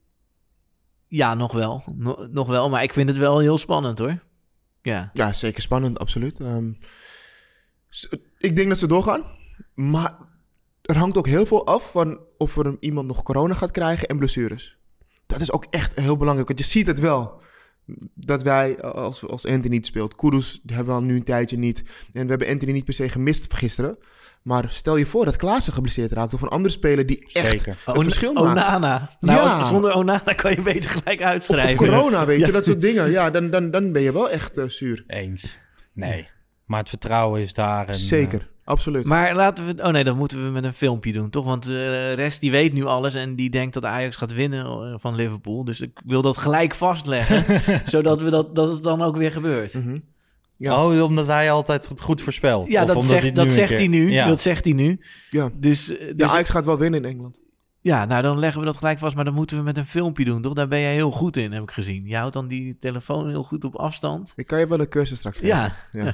Ja, nog wel. No- nog wel, maar ik vind het wel heel spannend, hoor. Ja. ja, zeker spannend, absoluut. Ehm, s- ik denk dat ze doorgaan. Maar er hangt ook heel veel af van of er iemand nog corona gaat krijgen en blessures. Dat is ook echt heel belangrijk, want je ziet het wel. Dat wij, als, als Anthony niet speelt, Kudus hebben we al nu een tijdje niet. En we hebben Anthony niet per se gemist gisteren. Maar stel je voor dat Klaassen geblesseerd raakt of een andere speler die echt Zeker. het On- verschil maakt. Onana. Nou, Ja. zonder Onana kan je beter gelijk Of, uitschrijven. of corona, weet je, Ja. dat soort dingen. Ja, dan, dan, dan ben je wel echt uh, zuur. Eens. Nee. Maar het vertrouwen is daar. En, Zeker, absoluut. Maar laten we... Oh nee, dat moeten we met een filmpje doen, toch? Want eh, de rest die weet nu alles en die denkt dat Ajax gaat winnen eh, van Liverpool. Dus ik wil dat gelijk vastleggen, zodat we dat, dat het dan ook weer gebeurt. Mhm. eh, Ja. Oh, omdat hij altijd het goed voorspelt. Ja, Of dat omdat hij zegt, het dat nu een zegt keer- hij nu. Ja. Dat zegt hij nu. Ja. Dus, eh, Ja, dus Ajax gaat wel winnen in Engeland. ja, nou dan leggen we dat gelijk vast. Maar dan moeten we met een filmpje doen, toch? Daar ben jij heel goed in, heb ik gezien. Je houdt dan die telefoon heel goed op afstand. Ik kan je wel een cursus straks geven. Ja, Ja.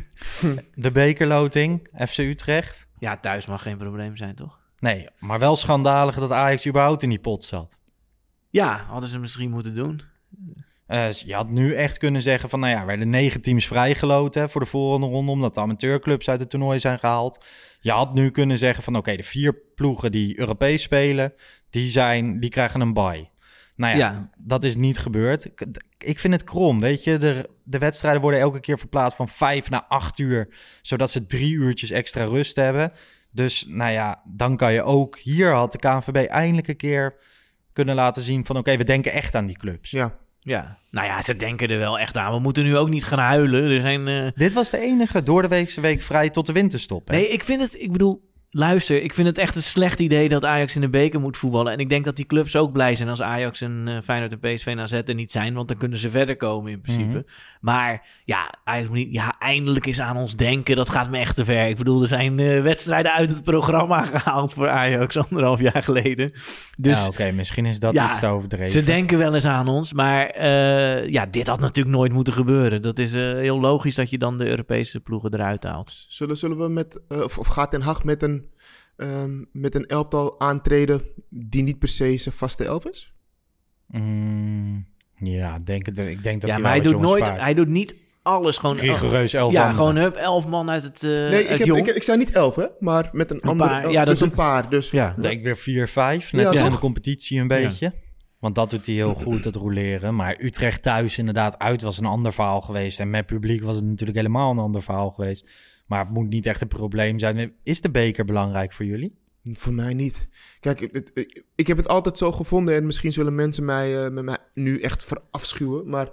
De bekerloting, F C Utrecht. ja, thuis mag geen probleem zijn, toch? Nee, maar wel schandalig dat Ajax überhaupt in die pot zat. Ja, hadden ze misschien moeten doen. Eh, je had nu echt kunnen zeggen van, nou ja, er werden negen teams vrijgeloten hè, voor de volgende ronde, omdat de amateurclubs uit het toernooi zijn gehaald. Je had nu kunnen zeggen van, oké, de vier ploegen die Europees spelen, die, zijn, die krijgen een bye. Nou ja, Ja. dat is niet gebeurd. Ik, ik vind het krom, weet je. De, de wedstrijden worden elke keer verplaatst van vijf naar acht uur, zodat ze drie uurtjes extra rust hebben. Dus, nou ja, dan kan je ook... Hier had de K N V B eindelijk een keer kunnen laten zien van, oké, we denken echt aan die clubs. Ja. Ja, nou ja, ze denken er wel echt aan. We moeten nu ook niet gaan huilen. Er zijn... eh, Dit was de enige door de weekse week vrij tot de winterstop. Hè? Nee, ik vind het... Ik bedoel, luister. Ik vind het echt een slecht idee dat Ajax in de beker moet voetballen. En ik denk dat die clubs ook blij zijn als Ajax en uh, Feyenoord en P S V en A Z er niet zijn. Want dan kunnen ze verder komen in principe. Mm-hmm. Maar ja, Ajax moet niet... Ja, eindelijk is aan ons denken. Dat gaat me echt te ver. Ik bedoel, er zijn uh, wedstrijden uit het programma gehaald voor Ajax anderhalf jaar geleden. Dus... Ja, oké, okay, misschien is dat ja, iets te overdreven. Ze denken wel eens aan ons, maar uh, ja, dit had natuurlijk nooit moeten gebeuren. Dat is uh, heel logisch dat je dan de Europese ploegen eruit haalt. Zullen, zullen we met... Uh, of, of gaat Ten Hag met een, um, met een elftal aantreden die niet per se zijn vaste elf is? Mm, ja, denk het, ik denk dat ja, hij maar wel hij wat doet jongens nooit, spaart. hij doet niet alles gewoon... Rigoureus elf Ja, anderen. gewoon hup, elf man uit het uh, Nee, ik, uit heb, jong. ik, ik zei niet elf, hè? Maar met een, Een andere... paar, oh, ja, dat dus doet- een paar. Dus, Ja. Ik denk weer vier vijf, net Ja, als in toch? de competitie een beetje. Want dat doet hij heel goed, dat roleren. Maar Utrecht thuis inderdaad uit was een ander verhaal geweest. En met publiek was het natuurlijk helemaal een ander verhaal geweest. Maar het moet niet echt een probleem zijn. Is de beker belangrijk voor jullie? Voor mij niet. Kijk, het, het- ik, ik heb het altijd zo gevonden... en misschien zullen mensen mij, uh, met mij nu echt verafschuwen... maar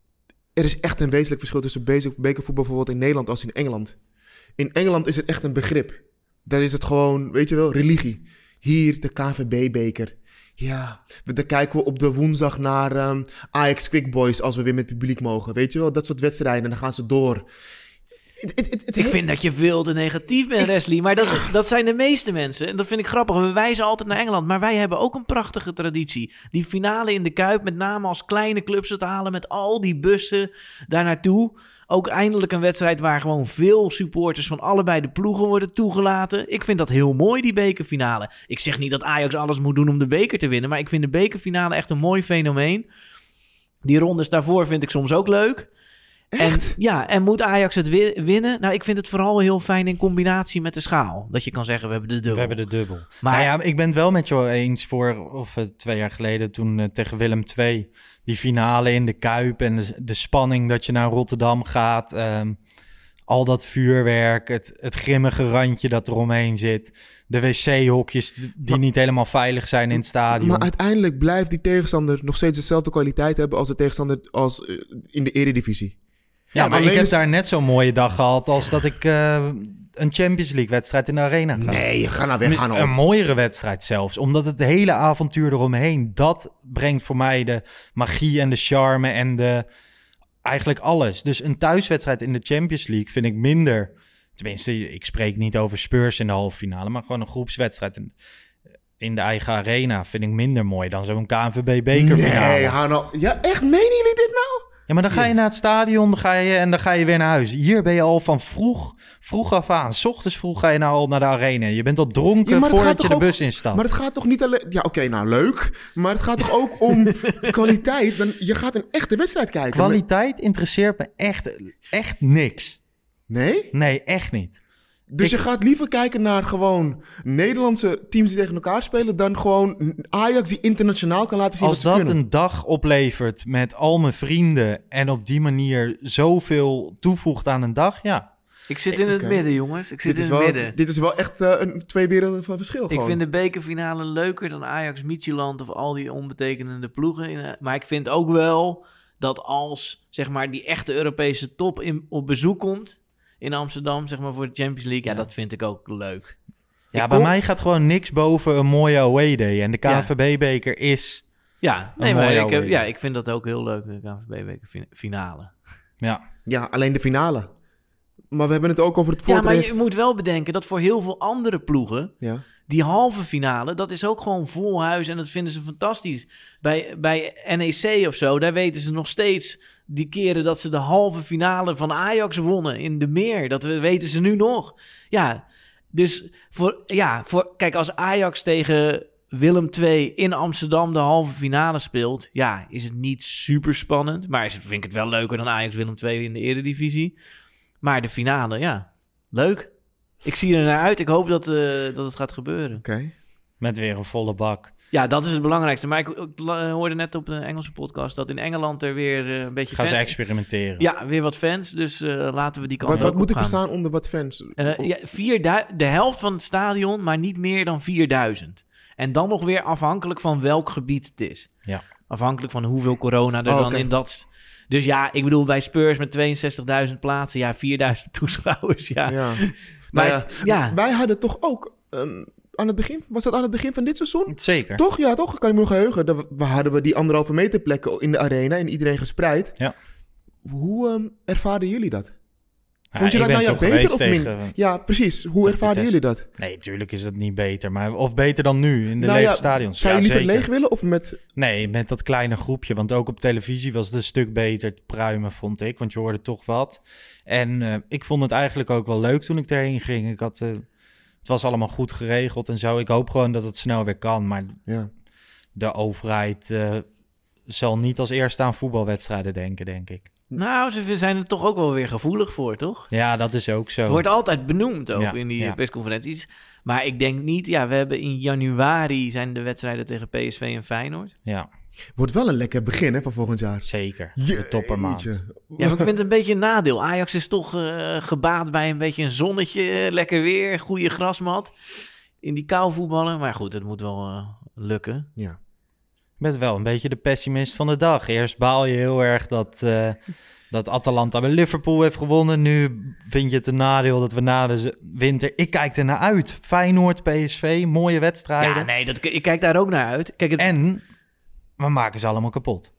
er is echt een wezenlijk verschil tussen bezig, bekervoetbal bijvoorbeeld in Nederland als in Engeland. In Engeland is het echt een begrip. Daar is het gewoon, weet je wel, religie. Hier de K N V B-beker. Ja, we- dan kijken we op de woensdag naar um, Ajax Quick Boys als we weer met publiek mogen. Weet je wel, dat soort wedstrijden en dan gaan ze door. Het- het- het- het Ik he- vind dat je veel te negatief bent, Wesley. Maar dat, dat zijn de meeste mensen. En dat vind ik grappig. We wijzen altijd naar Engeland. Maar wij hebben ook een prachtige traditie. Die finale in de Kuip, met name als kleine clubs het halen... met al die bussen daar naartoe. Ook eindelijk een wedstrijd waar gewoon veel supporters... van allebei de ploegen worden toegelaten. Ik vind dat heel mooi, die bekerfinale. Ik zeg niet dat Ajax alles moet doen om de beker te winnen... maar ik vind de bekerfinale echt een mooi fenomeen. Die rondes daarvoor vind ik soms ook leuk... En, ja, en moet Ajax het wi- winnen? Nou, ik vind het vooral heel fijn in combinatie met de schaal. Dat je kan zeggen, we hebben de dubbel. We hebben de dubbel. Maar- Maar nou ja, ik ben het wel met je eens voor, of uh, twee jaar geleden, toen uh, tegen Willem twee, die finale in de Kuip en de, de spanning dat je naar Rotterdam gaat. Um, al dat vuurwerk, het, het grimmige randje dat eromheen zit. De wc-hokjes die Maar- niet helemaal veilig zijn in het stadion. Maar uiteindelijk blijft die tegenstander nog steeds dezelfde kwaliteit hebben... als de tegenstander als, uh, in de eredivisie. ja, maar alleen ik heb is- daar net zo'n mooie dag gehad als dat ik uh, een Champions League wedstrijd in de arena ga. Nee, ga nou weg, ga nou Een op. mooiere wedstrijd zelfs. Omdat het hele avontuur eromheen... dat brengt voor mij de magie en de charme en de... eigenlijk alles. Dus een thuiswedstrijd in de Champions League vind ik minder... Tenminste, ik spreek niet over Spurs in de halve finale... maar gewoon een groepswedstrijd in, in de eigen arena... vind ik minder mooi dan zo'n K N V B-bekerfinale. Nee, ga nou... Ja, echt? Menen jullie dit nou? Ja, maar dan ga je naar het stadion dan ga je, en dan ga je weer naar huis. Hier ben je al van vroeg, vroeg af aan. 's Ochtends vroeg ga je nou al naar de arena. Je bent al dronken Ja, maar het gaat voordat je toch de ook- bus instapt. Maar het gaat toch niet alleen... Ja, oké, nou leuk. Maar het gaat toch ook om kwaliteit? Dan, je gaat een echte wedstrijd kijken. Kwaliteit interesseert me echt, echt niks. Nee? Nee, echt niet. Dus Ik- je gaat liever kijken naar gewoon Nederlandse teams die tegen elkaar spelen... dan gewoon Ajax die internationaal kan laten zien Als wat ze dat kunnen. een dag oplevert met al mijn vrienden... en op die manier zoveel toevoegt aan een dag, ja. Ik zit in het Oké. midden, jongens. Ik zit Dit is, in het wel, midden. dit is wel echt uh, een twee werelden van verschil. Ik gewoon. vind de bekerfinale leuker dan Ajax, Midtjylland... of al die onbetekenende ploegen. In, maar ik vind ook wel dat als zeg maar, die echte Europese top in, op bezoek komt... in Amsterdam, zeg maar, voor de Champions League... ja, dat vind ik ook leuk. Ja, Ik bij kom- mij gaat gewoon niks boven een mooie away day. En de K N V B-beker is... Ja, nee, Een maar mooie ik, heb, away ja, day. ik vind dat ook heel leuk, de K N V B-bekerfinale. Ja, Ja, alleen de finale. Maar we hebben het ook over het Ja, maar voortreden. je moet wel bedenken dat voor heel veel andere ploegen... Ja. die halve finale, dat is ook gewoon vol huis en dat vinden ze fantastisch. Bij, bij N E C of zo, daar weten ze nog steeds die keren dat ze de halve finale van Ajax wonnen in de Meer. Dat weten ze nu nog. Ja, dus voor, ja, voor, kijk, als Ajax tegen Willem twee in Amsterdam de halve finale speelt, ja, is het niet super spannend. Maar is het, vind ik het wel leuker dan Ajax Willem twee in de Eredivisie. Maar de finale, ja, leuk. Ik zie er naar uit. Ik hoop dat, uh, dat het gaat gebeuren. Oké. met weer een volle bak. Ja, dat is het belangrijkste. Maar ik, ik uh, hoorde net op de Engelse podcast dat in Engeland er weer uh, een beetje... Gaan ze fan- experimenteren. Ja, weer wat fans. Dus uh, laten we die kant Wat, ook wat moet ik op gaan. verstaan onder wat fans? Uh, ja, vierduizend, de helft van het stadion, maar niet meer dan vierduizend. En dan nog weer afhankelijk van welk gebied het is. Ja. Afhankelijk van hoeveel corona er Oh, dan oké. in dat... st- Dus ja, ik bedoel, bij Spurs met tweeënzestigduizend plaatsen, ja, vierduizend toeschouwers, ja. Ja. Maar Nou ja, ja. Wij hadden toch ook... um, aan het begin, was dat aan het begin van dit seizoen? Zeker. Toch? Ja, toch? Kan ik me nog heugen. Dat we, we hadden we die anderhalve meter plekken in de arena en iedereen gespreid. Ja. Hoe um, ervaren jullie dat? Ja, Vond je ik dat ben nou ja toch beter geweest of min? tegen... Ja, precies. Hoe tegen ervaren Vitesse. jullie dat? Nee, natuurlijk is dat niet beter. Maar, of beter dan nu, in de Nou lege ja, stadions. Zou Ja, je liever zeker. leeg willen of met... Nee, met dat kleine groepje. Want ook op televisie was het een stuk beter te pruimen, vond ik. Want je hoorde toch wat. En uh, ik vond het eigenlijk ook wel leuk toen ik erheen ging. Ik had, uh, het was allemaal goed geregeld en zo. Ik hoop gewoon dat het snel weer kan. Maar Ja. de overheid uh, zal niet als eerste aan voetbalwedstrijden denken, denk ik. Nou, ze zijn er toch ook wel weer gevoelig voor, toch? Ja, dat is ook zo. Het wordt altijd benoemd ook Ja, in die ja. persconferenties. Maar ik denk niet... Ja, we hebben in januari zijn de wedstrijden tegen P S V en Feyenoord. Ja, Wordt wel een lekker begin hè, van volgend jaar. zeker. Jeetje. De toppermaand. Ja, maar ik vind het een beetje een nadeel. Ajax is toch uh, gebaat bij een beetje een zonnetje, uh, lekker weer, goede grasmat. In die kou voetballen. Maar goed, het moet wel uh, lukken. Ja. Je bent wel een beetje de pessimist van de dag. Eerst baal je heel erg dat, uh, dat Atalanta bij Liverpool heeft gewonnen. Nu vind je het een nadeel dat we na de winter... Ik kijk er naar uit. Feyenoord, P S V, mooie wedstrijden. Ja, nee, dat, ik kijk daar ook naar uit. Kijk, het, En we maken ze allemaal kapot.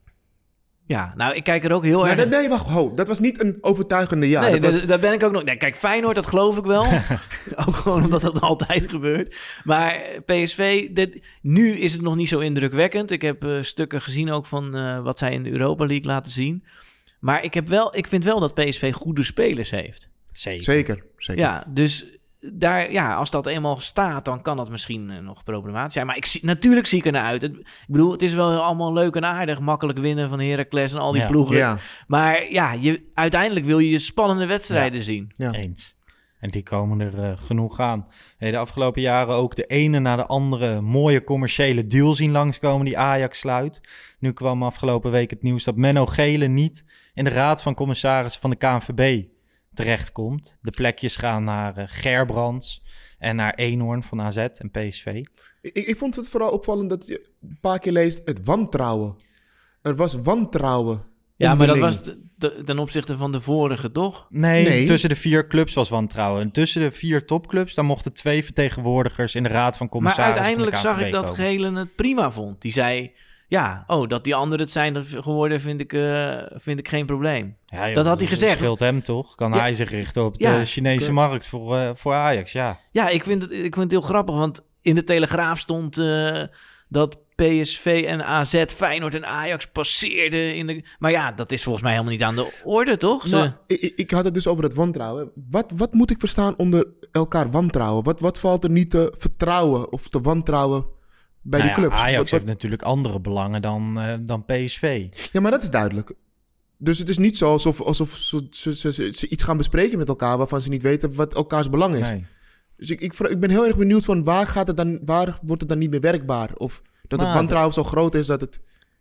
ja, nou, ik kijk er ook heel Maar erg... dat, nee, wacht, ho, dat was niet een overtuigende ja. nee, dat was... daar, daar ben ik ook nog... Nee, kijk, Feyenoord, dat geloof ik wel. Ook gewoon omdat dat altijd gebeurt. Maar P S V, dit, nu is het nog niet zo indrukwekkend. Ik heb uh, stukken gezien ook van uh, wat zij in de Europa League laten zien. Maar ik, heb wel, ik vind wel dat P S V goede spelers heeft. Zeker. Zeker, zeker. Ja, dus daar, ja, als dat eenmaal staat, dan kan dat misschien uh, nog problematisch zijn. Maar ik zie, natuurlijk zie ik er naar uit. Het, ik bedoel, het is wel allemaal leuk en aardig. Makkelijk winnen van Heracles en al die Ja. ploegen. Ja. Maar ja, je, uiteindelijk wil je spannende wedstrijden Ja. zien. Ja. Eens. En die komen er uh, genoeg aan. Nee, de afgelopen jaren ook de ene na de andere mooie commerciële deal zien langskomen die Ajax sluit. Nu kwam afgelopen week het nieuws dat Menno Gele niet in de raad van commissarissen van de K N V B terechtkomt. De plekjes gaan naar uh, Gerbrands en naar Eenhoorn van A Z en P S V. Ik, ik vond het vooral opvallend dat je een paar keer leest het wantrouwen. Er was wantrouwen. Ja, maar dat onderling. was t- t- ten opzichte van de vorige, toch? Nee, Nee. tussen de vier clubs was wantrouwen. En tussen de vier topclubs, daar mochten twee vertegenwoordigers in de raad van Maar commissarissen uiteindelijk van de K zag N V B ik dat komen. Gelen het prima vond. Die zei, ja, oh, dat die anderen het zijn dat geworden, vind ik, uh, vind ik geen probleem. Ja, joh, Dat had hij gezegd. scheelt hem toch? Kan Ja. hij zich richten op de Ja. Chinese Oké. markt voor, uh, voor Ajax, ja. Ja, ik vind het, ik vind het heel grappig, want in de Telegraaf stond uh, dat P S V en A Z, Feyenoord en Ajax passeerden. In de... Maar ja, dat is volgens mij helemaal niet aan de orde, toch? Ze... Nou, ik, ik- ik had het dus over het wantrouwen. Wat, wat moet ik verstaan onder elkaar wantrouwen? Wat, wat valt er niet te vertrouwen of te wantrouwen bij Nou die ja, clubs? Ajax Wat- wat- heeft natuurlijk andere belangen dan, uh, dan P S V. Ja, maar dat is duidelijk. Dus het is niet zo alsof, alsof ze, ze, ze, ze- ze iets gaan bespreken met elkaar waarvan ze niet weten wat elkaars belang is. Nee. Dus ik, ik, vra- ik ben heel erg benieuwd van waar, gaat het dan, waar wordt het dan niet meer werkbaar? Of dat het Nou, wantrouwen zo groot is dat het...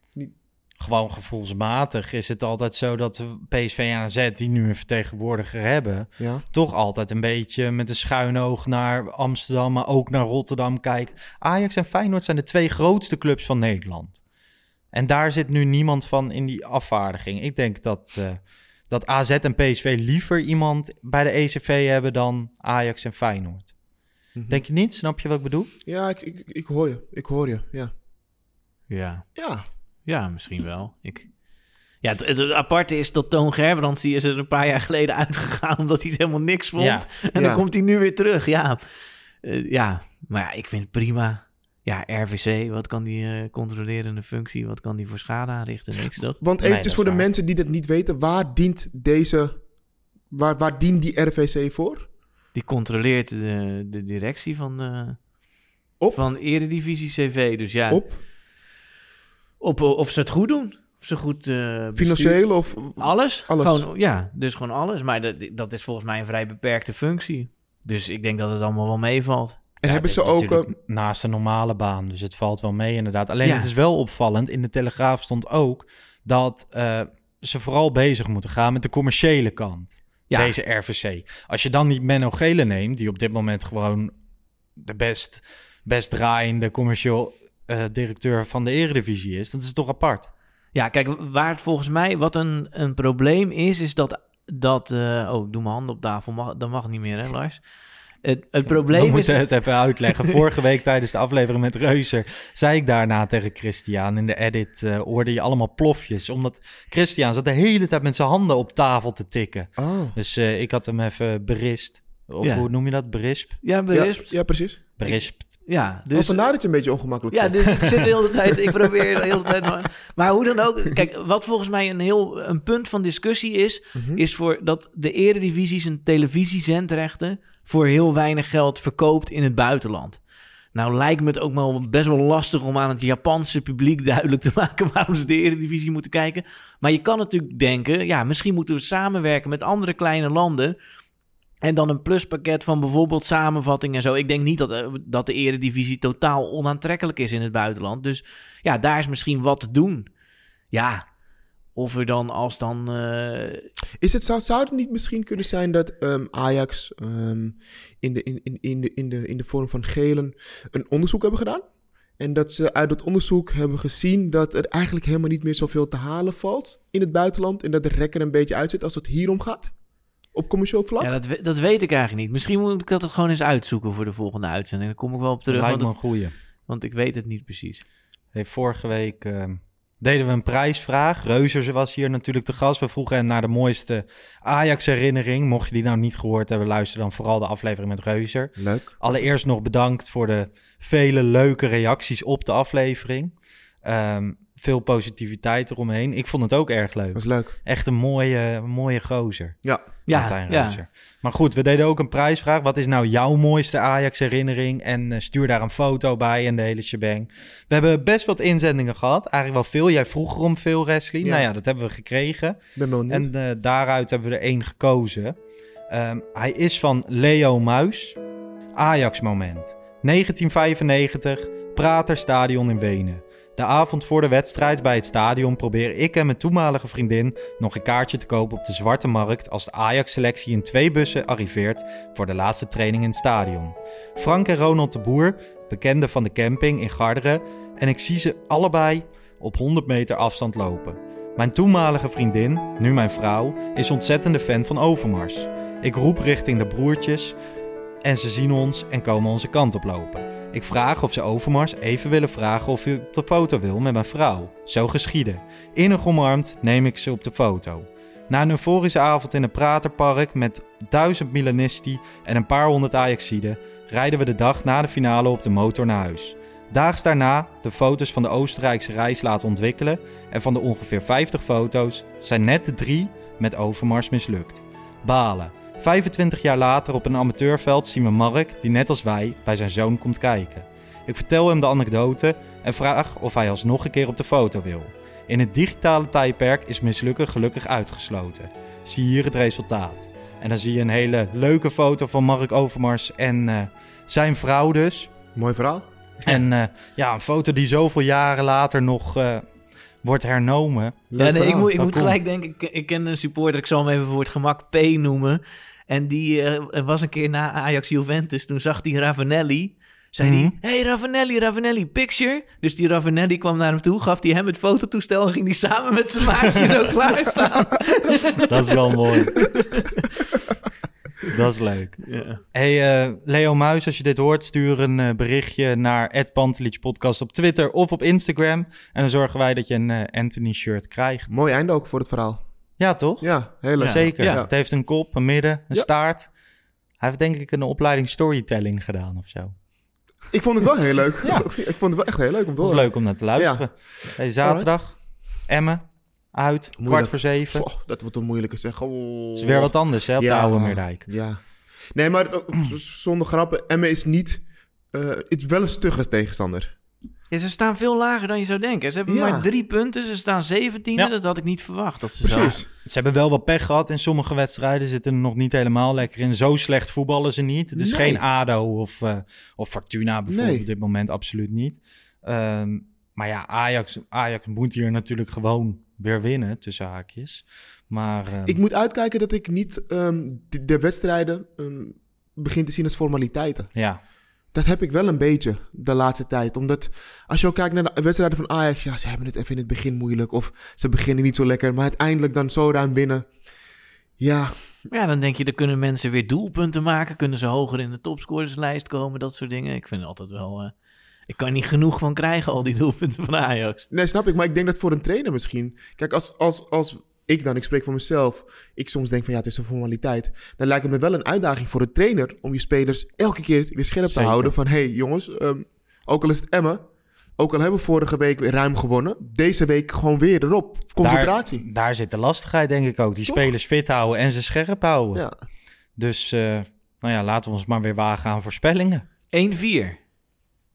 Gewoon gevoelsmatig is het altijd zo dat P S V en A Z, die nu een vertegenwoordiger hebben, Ja, toch altijd een beetje met een schuin oog naar Amsterdam, maar ook naar Rotterdam kijken. Ajax en Feyenoord zijn de twee grootste clubs van Nederland. En daar zit nu niemand van in die afvaardiging. Ik denk dat, uh, dat A Z en P S V liever iemand bij de E C V hebben dan Ajax en Feyenoord. Mhm. Denk je niet? Snap je wat ik bedoel? ja ik, ik, ik hoor je. Ik hoor je, ja. Ja. Ja, Ja, misschien wel. Ik... Ja, het, het aparte is dat Toon Gerbrands, die is er een paar jaar geleden uitgegaan omdat hij het helemaal niks vond. Ja. En Ja. dan komt hij nu weer terug. Ja. Uh, ja, maar ja, ik vind het prima. Ja, R V C, wat kan die uh, controlerende functie, wat kan die voor schade aanrichten? Niks, toch? want Nee, eventjes dat is voor de waar. mensen die dat niet weten, waar dient deze... Waar, waar dient die R V C voor? Die controleert de, de directie van, de, Op? van Eredivisie C V. Dus ja, Op? op, of ze het goed doen. Of ze goed uh, besturen. Financieel of... Alles? Alles. Gewoon, ja, dus gewoon alles. Maar dat, dat is volgens mij een vrij beperkte functie. Dus ik denk dat het allemaal wel meevalt. En Ja, hebben het is ze ook... natuurlijk eh, naast een normale baan, dus het valt wel mee inderdaad. Alleen Ja. het is wel opvallend, in de Telegraaf stond ook dat uh, ze vooral bezig moeten gaan met de commerciële kant. Ja. Deze R V C. Als je dan niet Menno Gele neemt, die op dit moment gewoon de best, best draaiende commercieel uh, directeur van de Eredivisie is, dat is toch apart. Ja, kijk, waar het volgens mij wat een, een probleem is, is dat... dat uh, oh, ik doe mijn handen op tafel. Mag, dat mag niet meer, hè, Lars? Het, het probleem We is... moeten het even uitleggen. Vorige week tijdens de aflevering met Reuser zei ik daarna tegen Christian. In de edit uh, hoorde je allemaal plofjes. Omdat Christian zat de hele tijd met zijn handen op tafel te tikken. Oh. Dus uh, ik had hem even berist. Of Ja. hoe noem je dat? Berisp? Ja, Ja, berispt. ja, precies. Berispt. Ja, Dus, dus... vandaar dat je een beetje ongemakkelijk Ja, zat. dus ik zit de hele tijd, ik probeer de hele tijd maar... Maar hoe dan ook, kijk, wat volgens mij een heel een punt van discussie is, Mhm. is voor dat de Eredivisie zijn televisiezendrechten voor heel weinig geld verkoopt in het buitenland. Nou lijkt me het ook wel best wel lastig om aan het Japanse publiek duidelijk te maken waarom ze de Eredivisie moeten kijken. Maar je kan natuurlijk denken, ja, misschien moeten we samenwerken met andere kleine landen. En dan een pluspakket van bijvoorbeeld samenvatting en zo. Ik denk niet dat, dat de Eredivisie totaal onaantrekkelijk is in het buitenland. Dus ja, daar is misschien wat te doen. Ja, of er dan als dan... Uh... Is het, zou, zou het niet misschien kunnen zijn dat um, Ajax um, in, de, in, in, in, de, in, de, in de vorm van Gelen een onderzoek hebben gedaan? En dat ze uit dat onderzoek hebben gezien dat er eigenlijk helemaal niet meer zoveel te halen valt in het buitenland. En dat de rek er een beetje uitzit als het hierom gaat? Op commercieel vlak? Ja, dat, dat weet ik eigenlijk niet. Misschien moet ik dat gewoon eens uitzoeken voor de volgende uitzending. Daar kom ik wel op terug. Dat lijkt me want een goeie. Want ik weet het niet precies. Hey, vorige week uh, deden we een prijsvraag. Reuser was hier natuurlijk te gast. We vroegen hem naar de mooiste Ajax-herinnering. Mocht je die nou niet gehoord hebben, luister dan vooral de aflevering met Reuser. Leuk. Allereerst nog bedankt voor de vele leuke reacties op de aflevering. Um, veel positiviteit eromheen. Ik vond het ook erg leuk. Dat is leuk. Echt een mooie, mooie gozer. Ja. Ja, Martijn Reuser. ja. Maar goed, we deden ook een prijsvraag. Wat is nou jouw mooiste Ajax-herinnering? En uh, stuur daar een foto bij en de hele shebang. We hebben best wat inzendingen gehad. Eigenlijk wel veel. Jij vroeg erom veel, Wesley. Ja. Nou ja, dat hebben we gekregen. Ben wel benieuwd. En uh, daaruit hebben we er één gekozen. Um, hij is van Leo Muis. Ajax-moment. negentien vijfennegentig, Praterstadion in Wenen. De avond voor de wedstrijd bij het stadion probeer ik en mijn toenmalige vriendin nog een kaartje te kopen op de Zwarte Markt als de Ajax-selectie in twee bussen arriveert voor de laatste training in het stadion. Frank en Ronald de Boer, bekenden van de camping in Garderen, en ik zie ze allebei op honderd meter afstand lopen. Mijn toenmalige vriendin, nu mijn vrouw, is ontzettende fan van Overmars. Ik roep richting de broertjes en ze zien ons en komen onze kant op lopen. Ik vraag of ze Overmars even willen vragen of hij op de foto wil met mijn vrouw. Zo geschieden. Innig omarmd neem ik ze op de foto. Na een euforische avond in een praterpark met duizend Milanisti en een paar honderd Ajaxiden rijden we de dag na de finale op de motor naar huis. Daags daarna de foto's van de Oostenrijkse reis laten ontwikkelen en van de ongeveer vijftig foto's zijn net de drie met Overmars mislukt. Balen. vijfentwintig jaar later op een amateurveld zien we Mark, die net als wij bij zijn zoon komt kijken. Ik vertel hem de anekdote en vraag of hij alsnog een keer op de foto wil. In het digitale tijdperk is mislukken gelukkig uitgesloten. Zie hier het resultaat. En dan zie je een hele leuke foto van Mark Overmars en uh, zijn vrouw dus. Mooi verhaal. En uh, ja, een foto die zoveel jaren later nog uh, wordt hernomen. Ja, nee, ik moet, ik Dat moet komt. gelijk denken, ik, ik ken een supporter, ik zal hem even voor het gemak P noemen. En die uh, was een keer na Ajax-Juventus, toen zag hij Ravanelli. Zei hij, Mhm. hey Ravanelli, Ravanelli, picture. Dus die Ravanelli kwam naar hem toe, gaf hij hem het fototoestel en ging die samen met zijn maatje zo klaarstaan. Dat is wel mooi. Dat is leuk. Ja. Hey uh, Leo Muis, als je dit hoort, stuur een uh, berichtje naar at Pantelich Podcast op Twitter of op Instagram. En dan zorgen wij dat je een uh, Anthony shirt krijgt. Mooi einde ook voor het verhaal. Ja, toch? Ja, heel leuk. Ja. Zeker. Ja. Het heeft een kop, een midden, een Ja. staart. Hij heeft denk ik een opleiding storytelling gedaan of zo. Ik vond het wel heel leuk. Ja. Ik vond het wel echt heel leuk om te Dat is horen. leuk om naar te luisteren. Hey, zaterdag, Emmen, uit, kwart Moeilijk. voor zeven. Goh, dat wordt een moeilijke zeg. Oh. Dat is weer wat anders hè, op de Oude Meerdijk. Ja. Nee, maar uh, z- zonder grappen. Emmen is niet... Uh, het is wel een stugge tegenstander. Ja, ze staan veel lager dan je zou denken. Ze hebben Ja. maar drie punten, ze staan zeventiende. Ja. Dat had ik niet verwacht. Dat ze Precies. Zo... Ze hebben wel wat pech gehad in sommige wedstrijden. Zitten er nog niet helemaal lekker in. Zo slecht voetballen ze niet. Het is Nee. geen A D O of, uh, of Fortuna bijvoorbeeld Nee. op dit moment. Absoluut niet. Um, maar ja, Ajax, Ajax moet hier natuurlijk gewoon weer winnen, tussen haakjes. Maar um, Ik moet uitkijken dat ik niet um, de, de wedstrijden um, begin te zien als formaliteiten. ja, Dat heb ik wel een beetje de laatste tijd. Omdat als je ook kijkt naar de wedstrijden van Ajax... ja, ze hebben het even in het begin moeilijk... of ze beginnen niet zo lekker... maar uiteindelijk dan zo ruim winnen. Ja, Ja, dan denk je, dan kunnen mensen weer doelpunten maken. Kunnen ze hoger in de topscorerslijst komen, dat soort dingen. Ik vind het altijd wel... Uh, ik kan er niet genoeg van krijgen, al die doelpunten van Ajax. nee, snap ik. Maar ik denk dat voor een trainer misschien... Kijk, als, als, als ik dan, ik spreek voor mezelf... ik soms denk van ja, het is een formaliteit... dan lijkt het me wel een uitdaging voor een trainer... om je spelers elke keer weer scherp te Zeker. houden... van hé hey, jongens, um, ook al is het Emmen... ook al hebben we vorige week weer ruim gewonnen... deze week gewoon weer erop. Concentratie. Daar, daar zit de lastigheid denk ik ook. Die Toch? spelers fit houden en ze scherp houden. Ja. Dus uh, nou ja, laten we ons maar weer wagen aan voorspellingen. één vier.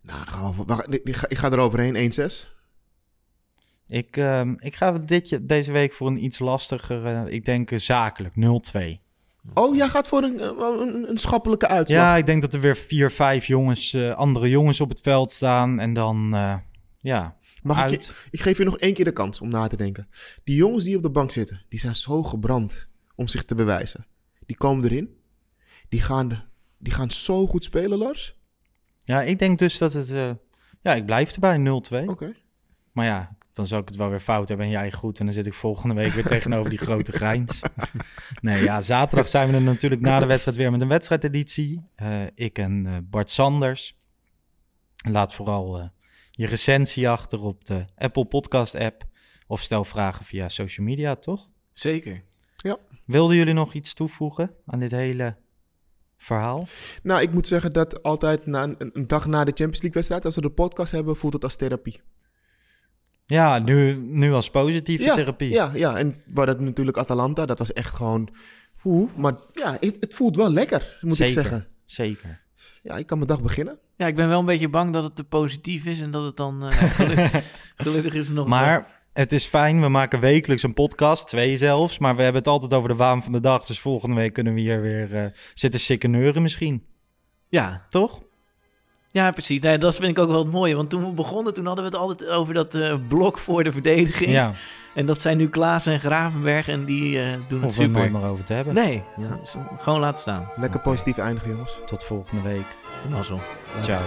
Nou, dan gaan we, wacht, ik, ik, ga, ik ga eroverheen, één zes. Ik, uh, ik ga dit, deze week voor een iets lastiger, uh, ik denk uh, zakelijk, nul twee. Oh, jij gaat voor een, een, een schappelijke uitslag? Ja, ik denk dat er weer vier, vijf jongens, uh, andere jongens op het veld staan. En dan, uh, ja, Mag uit. Ik, je, ik geef je nog één keer de kans om na te denken. Die jongens die op de bank zitten, die zijn zo gebrand om zich te bewijzen. Die komen erin. Die gaan, de, die gaan zo goed spelen, Lars. Ja, ik denk dus dat het... Uh, ja, ik blijf erbij, nul twee. Oké. Okay. Maar ja, dan zou ik het wel weer fout hebben en jij goed. En dan zit ik volgende week weer tegenover die grote grijns. Nee, ja, zaterdag zijn we er natuurlijk na de wedstrijd weer met een wedstrijdeditie. Uh, ik en uh, Bart Sanders. Laat vooral uh, je recensie achter op de Apple Podcast app. Of stel vragen via social media, toch? Zeker. Ja. Wilden jullie nog iets toevoegen aan dit hele verhaal? Nou, ik moet zeggen dat altijd na een, een dag na de Champions League wedstrijd, als we de podcast hebben, voelt het als therapie. Ja, nu, nu als positieve ja, therapie. Ja, ja, en we hadden natuurlijk Atalanta, dat was echt gewoon... Oeh, maar ja, het, het voelt wel lekker, moet zeker, ik zeggen. Zeker. Ja, ik kan mijn dag beginnen. Ja, ik ben wel een beetje bang dat het te positief is en dat het dan... Uh, gelukkig, gelukkig is het nog... Maar... Wel. Het is fijn, we maken wekelijks een podcast, twee zelfs. Maar we hebben het altijd over de waan van de dag. Dus volgende week kunnen we hier weer uh, zitten sikkeneuren misschien. Ja. Toch? Ja, precies. Nee, dat vind ik ook wel het mooie. Want toen we begonnen, toen hadden we het altijd over dat uh, blok voor de verdediging. Ja. En dat zijn nu Klaas en Gravenberg en die uh, doen het of super. Of we er nooit meer over te hebben. Nee, ja. Gewoon laten staan. Lekker okay. positief eindigen, jongens. Tot volgende week. Mazzel. Ciao.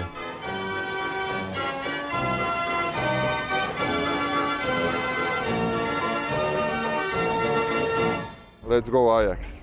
Let's go Ajax.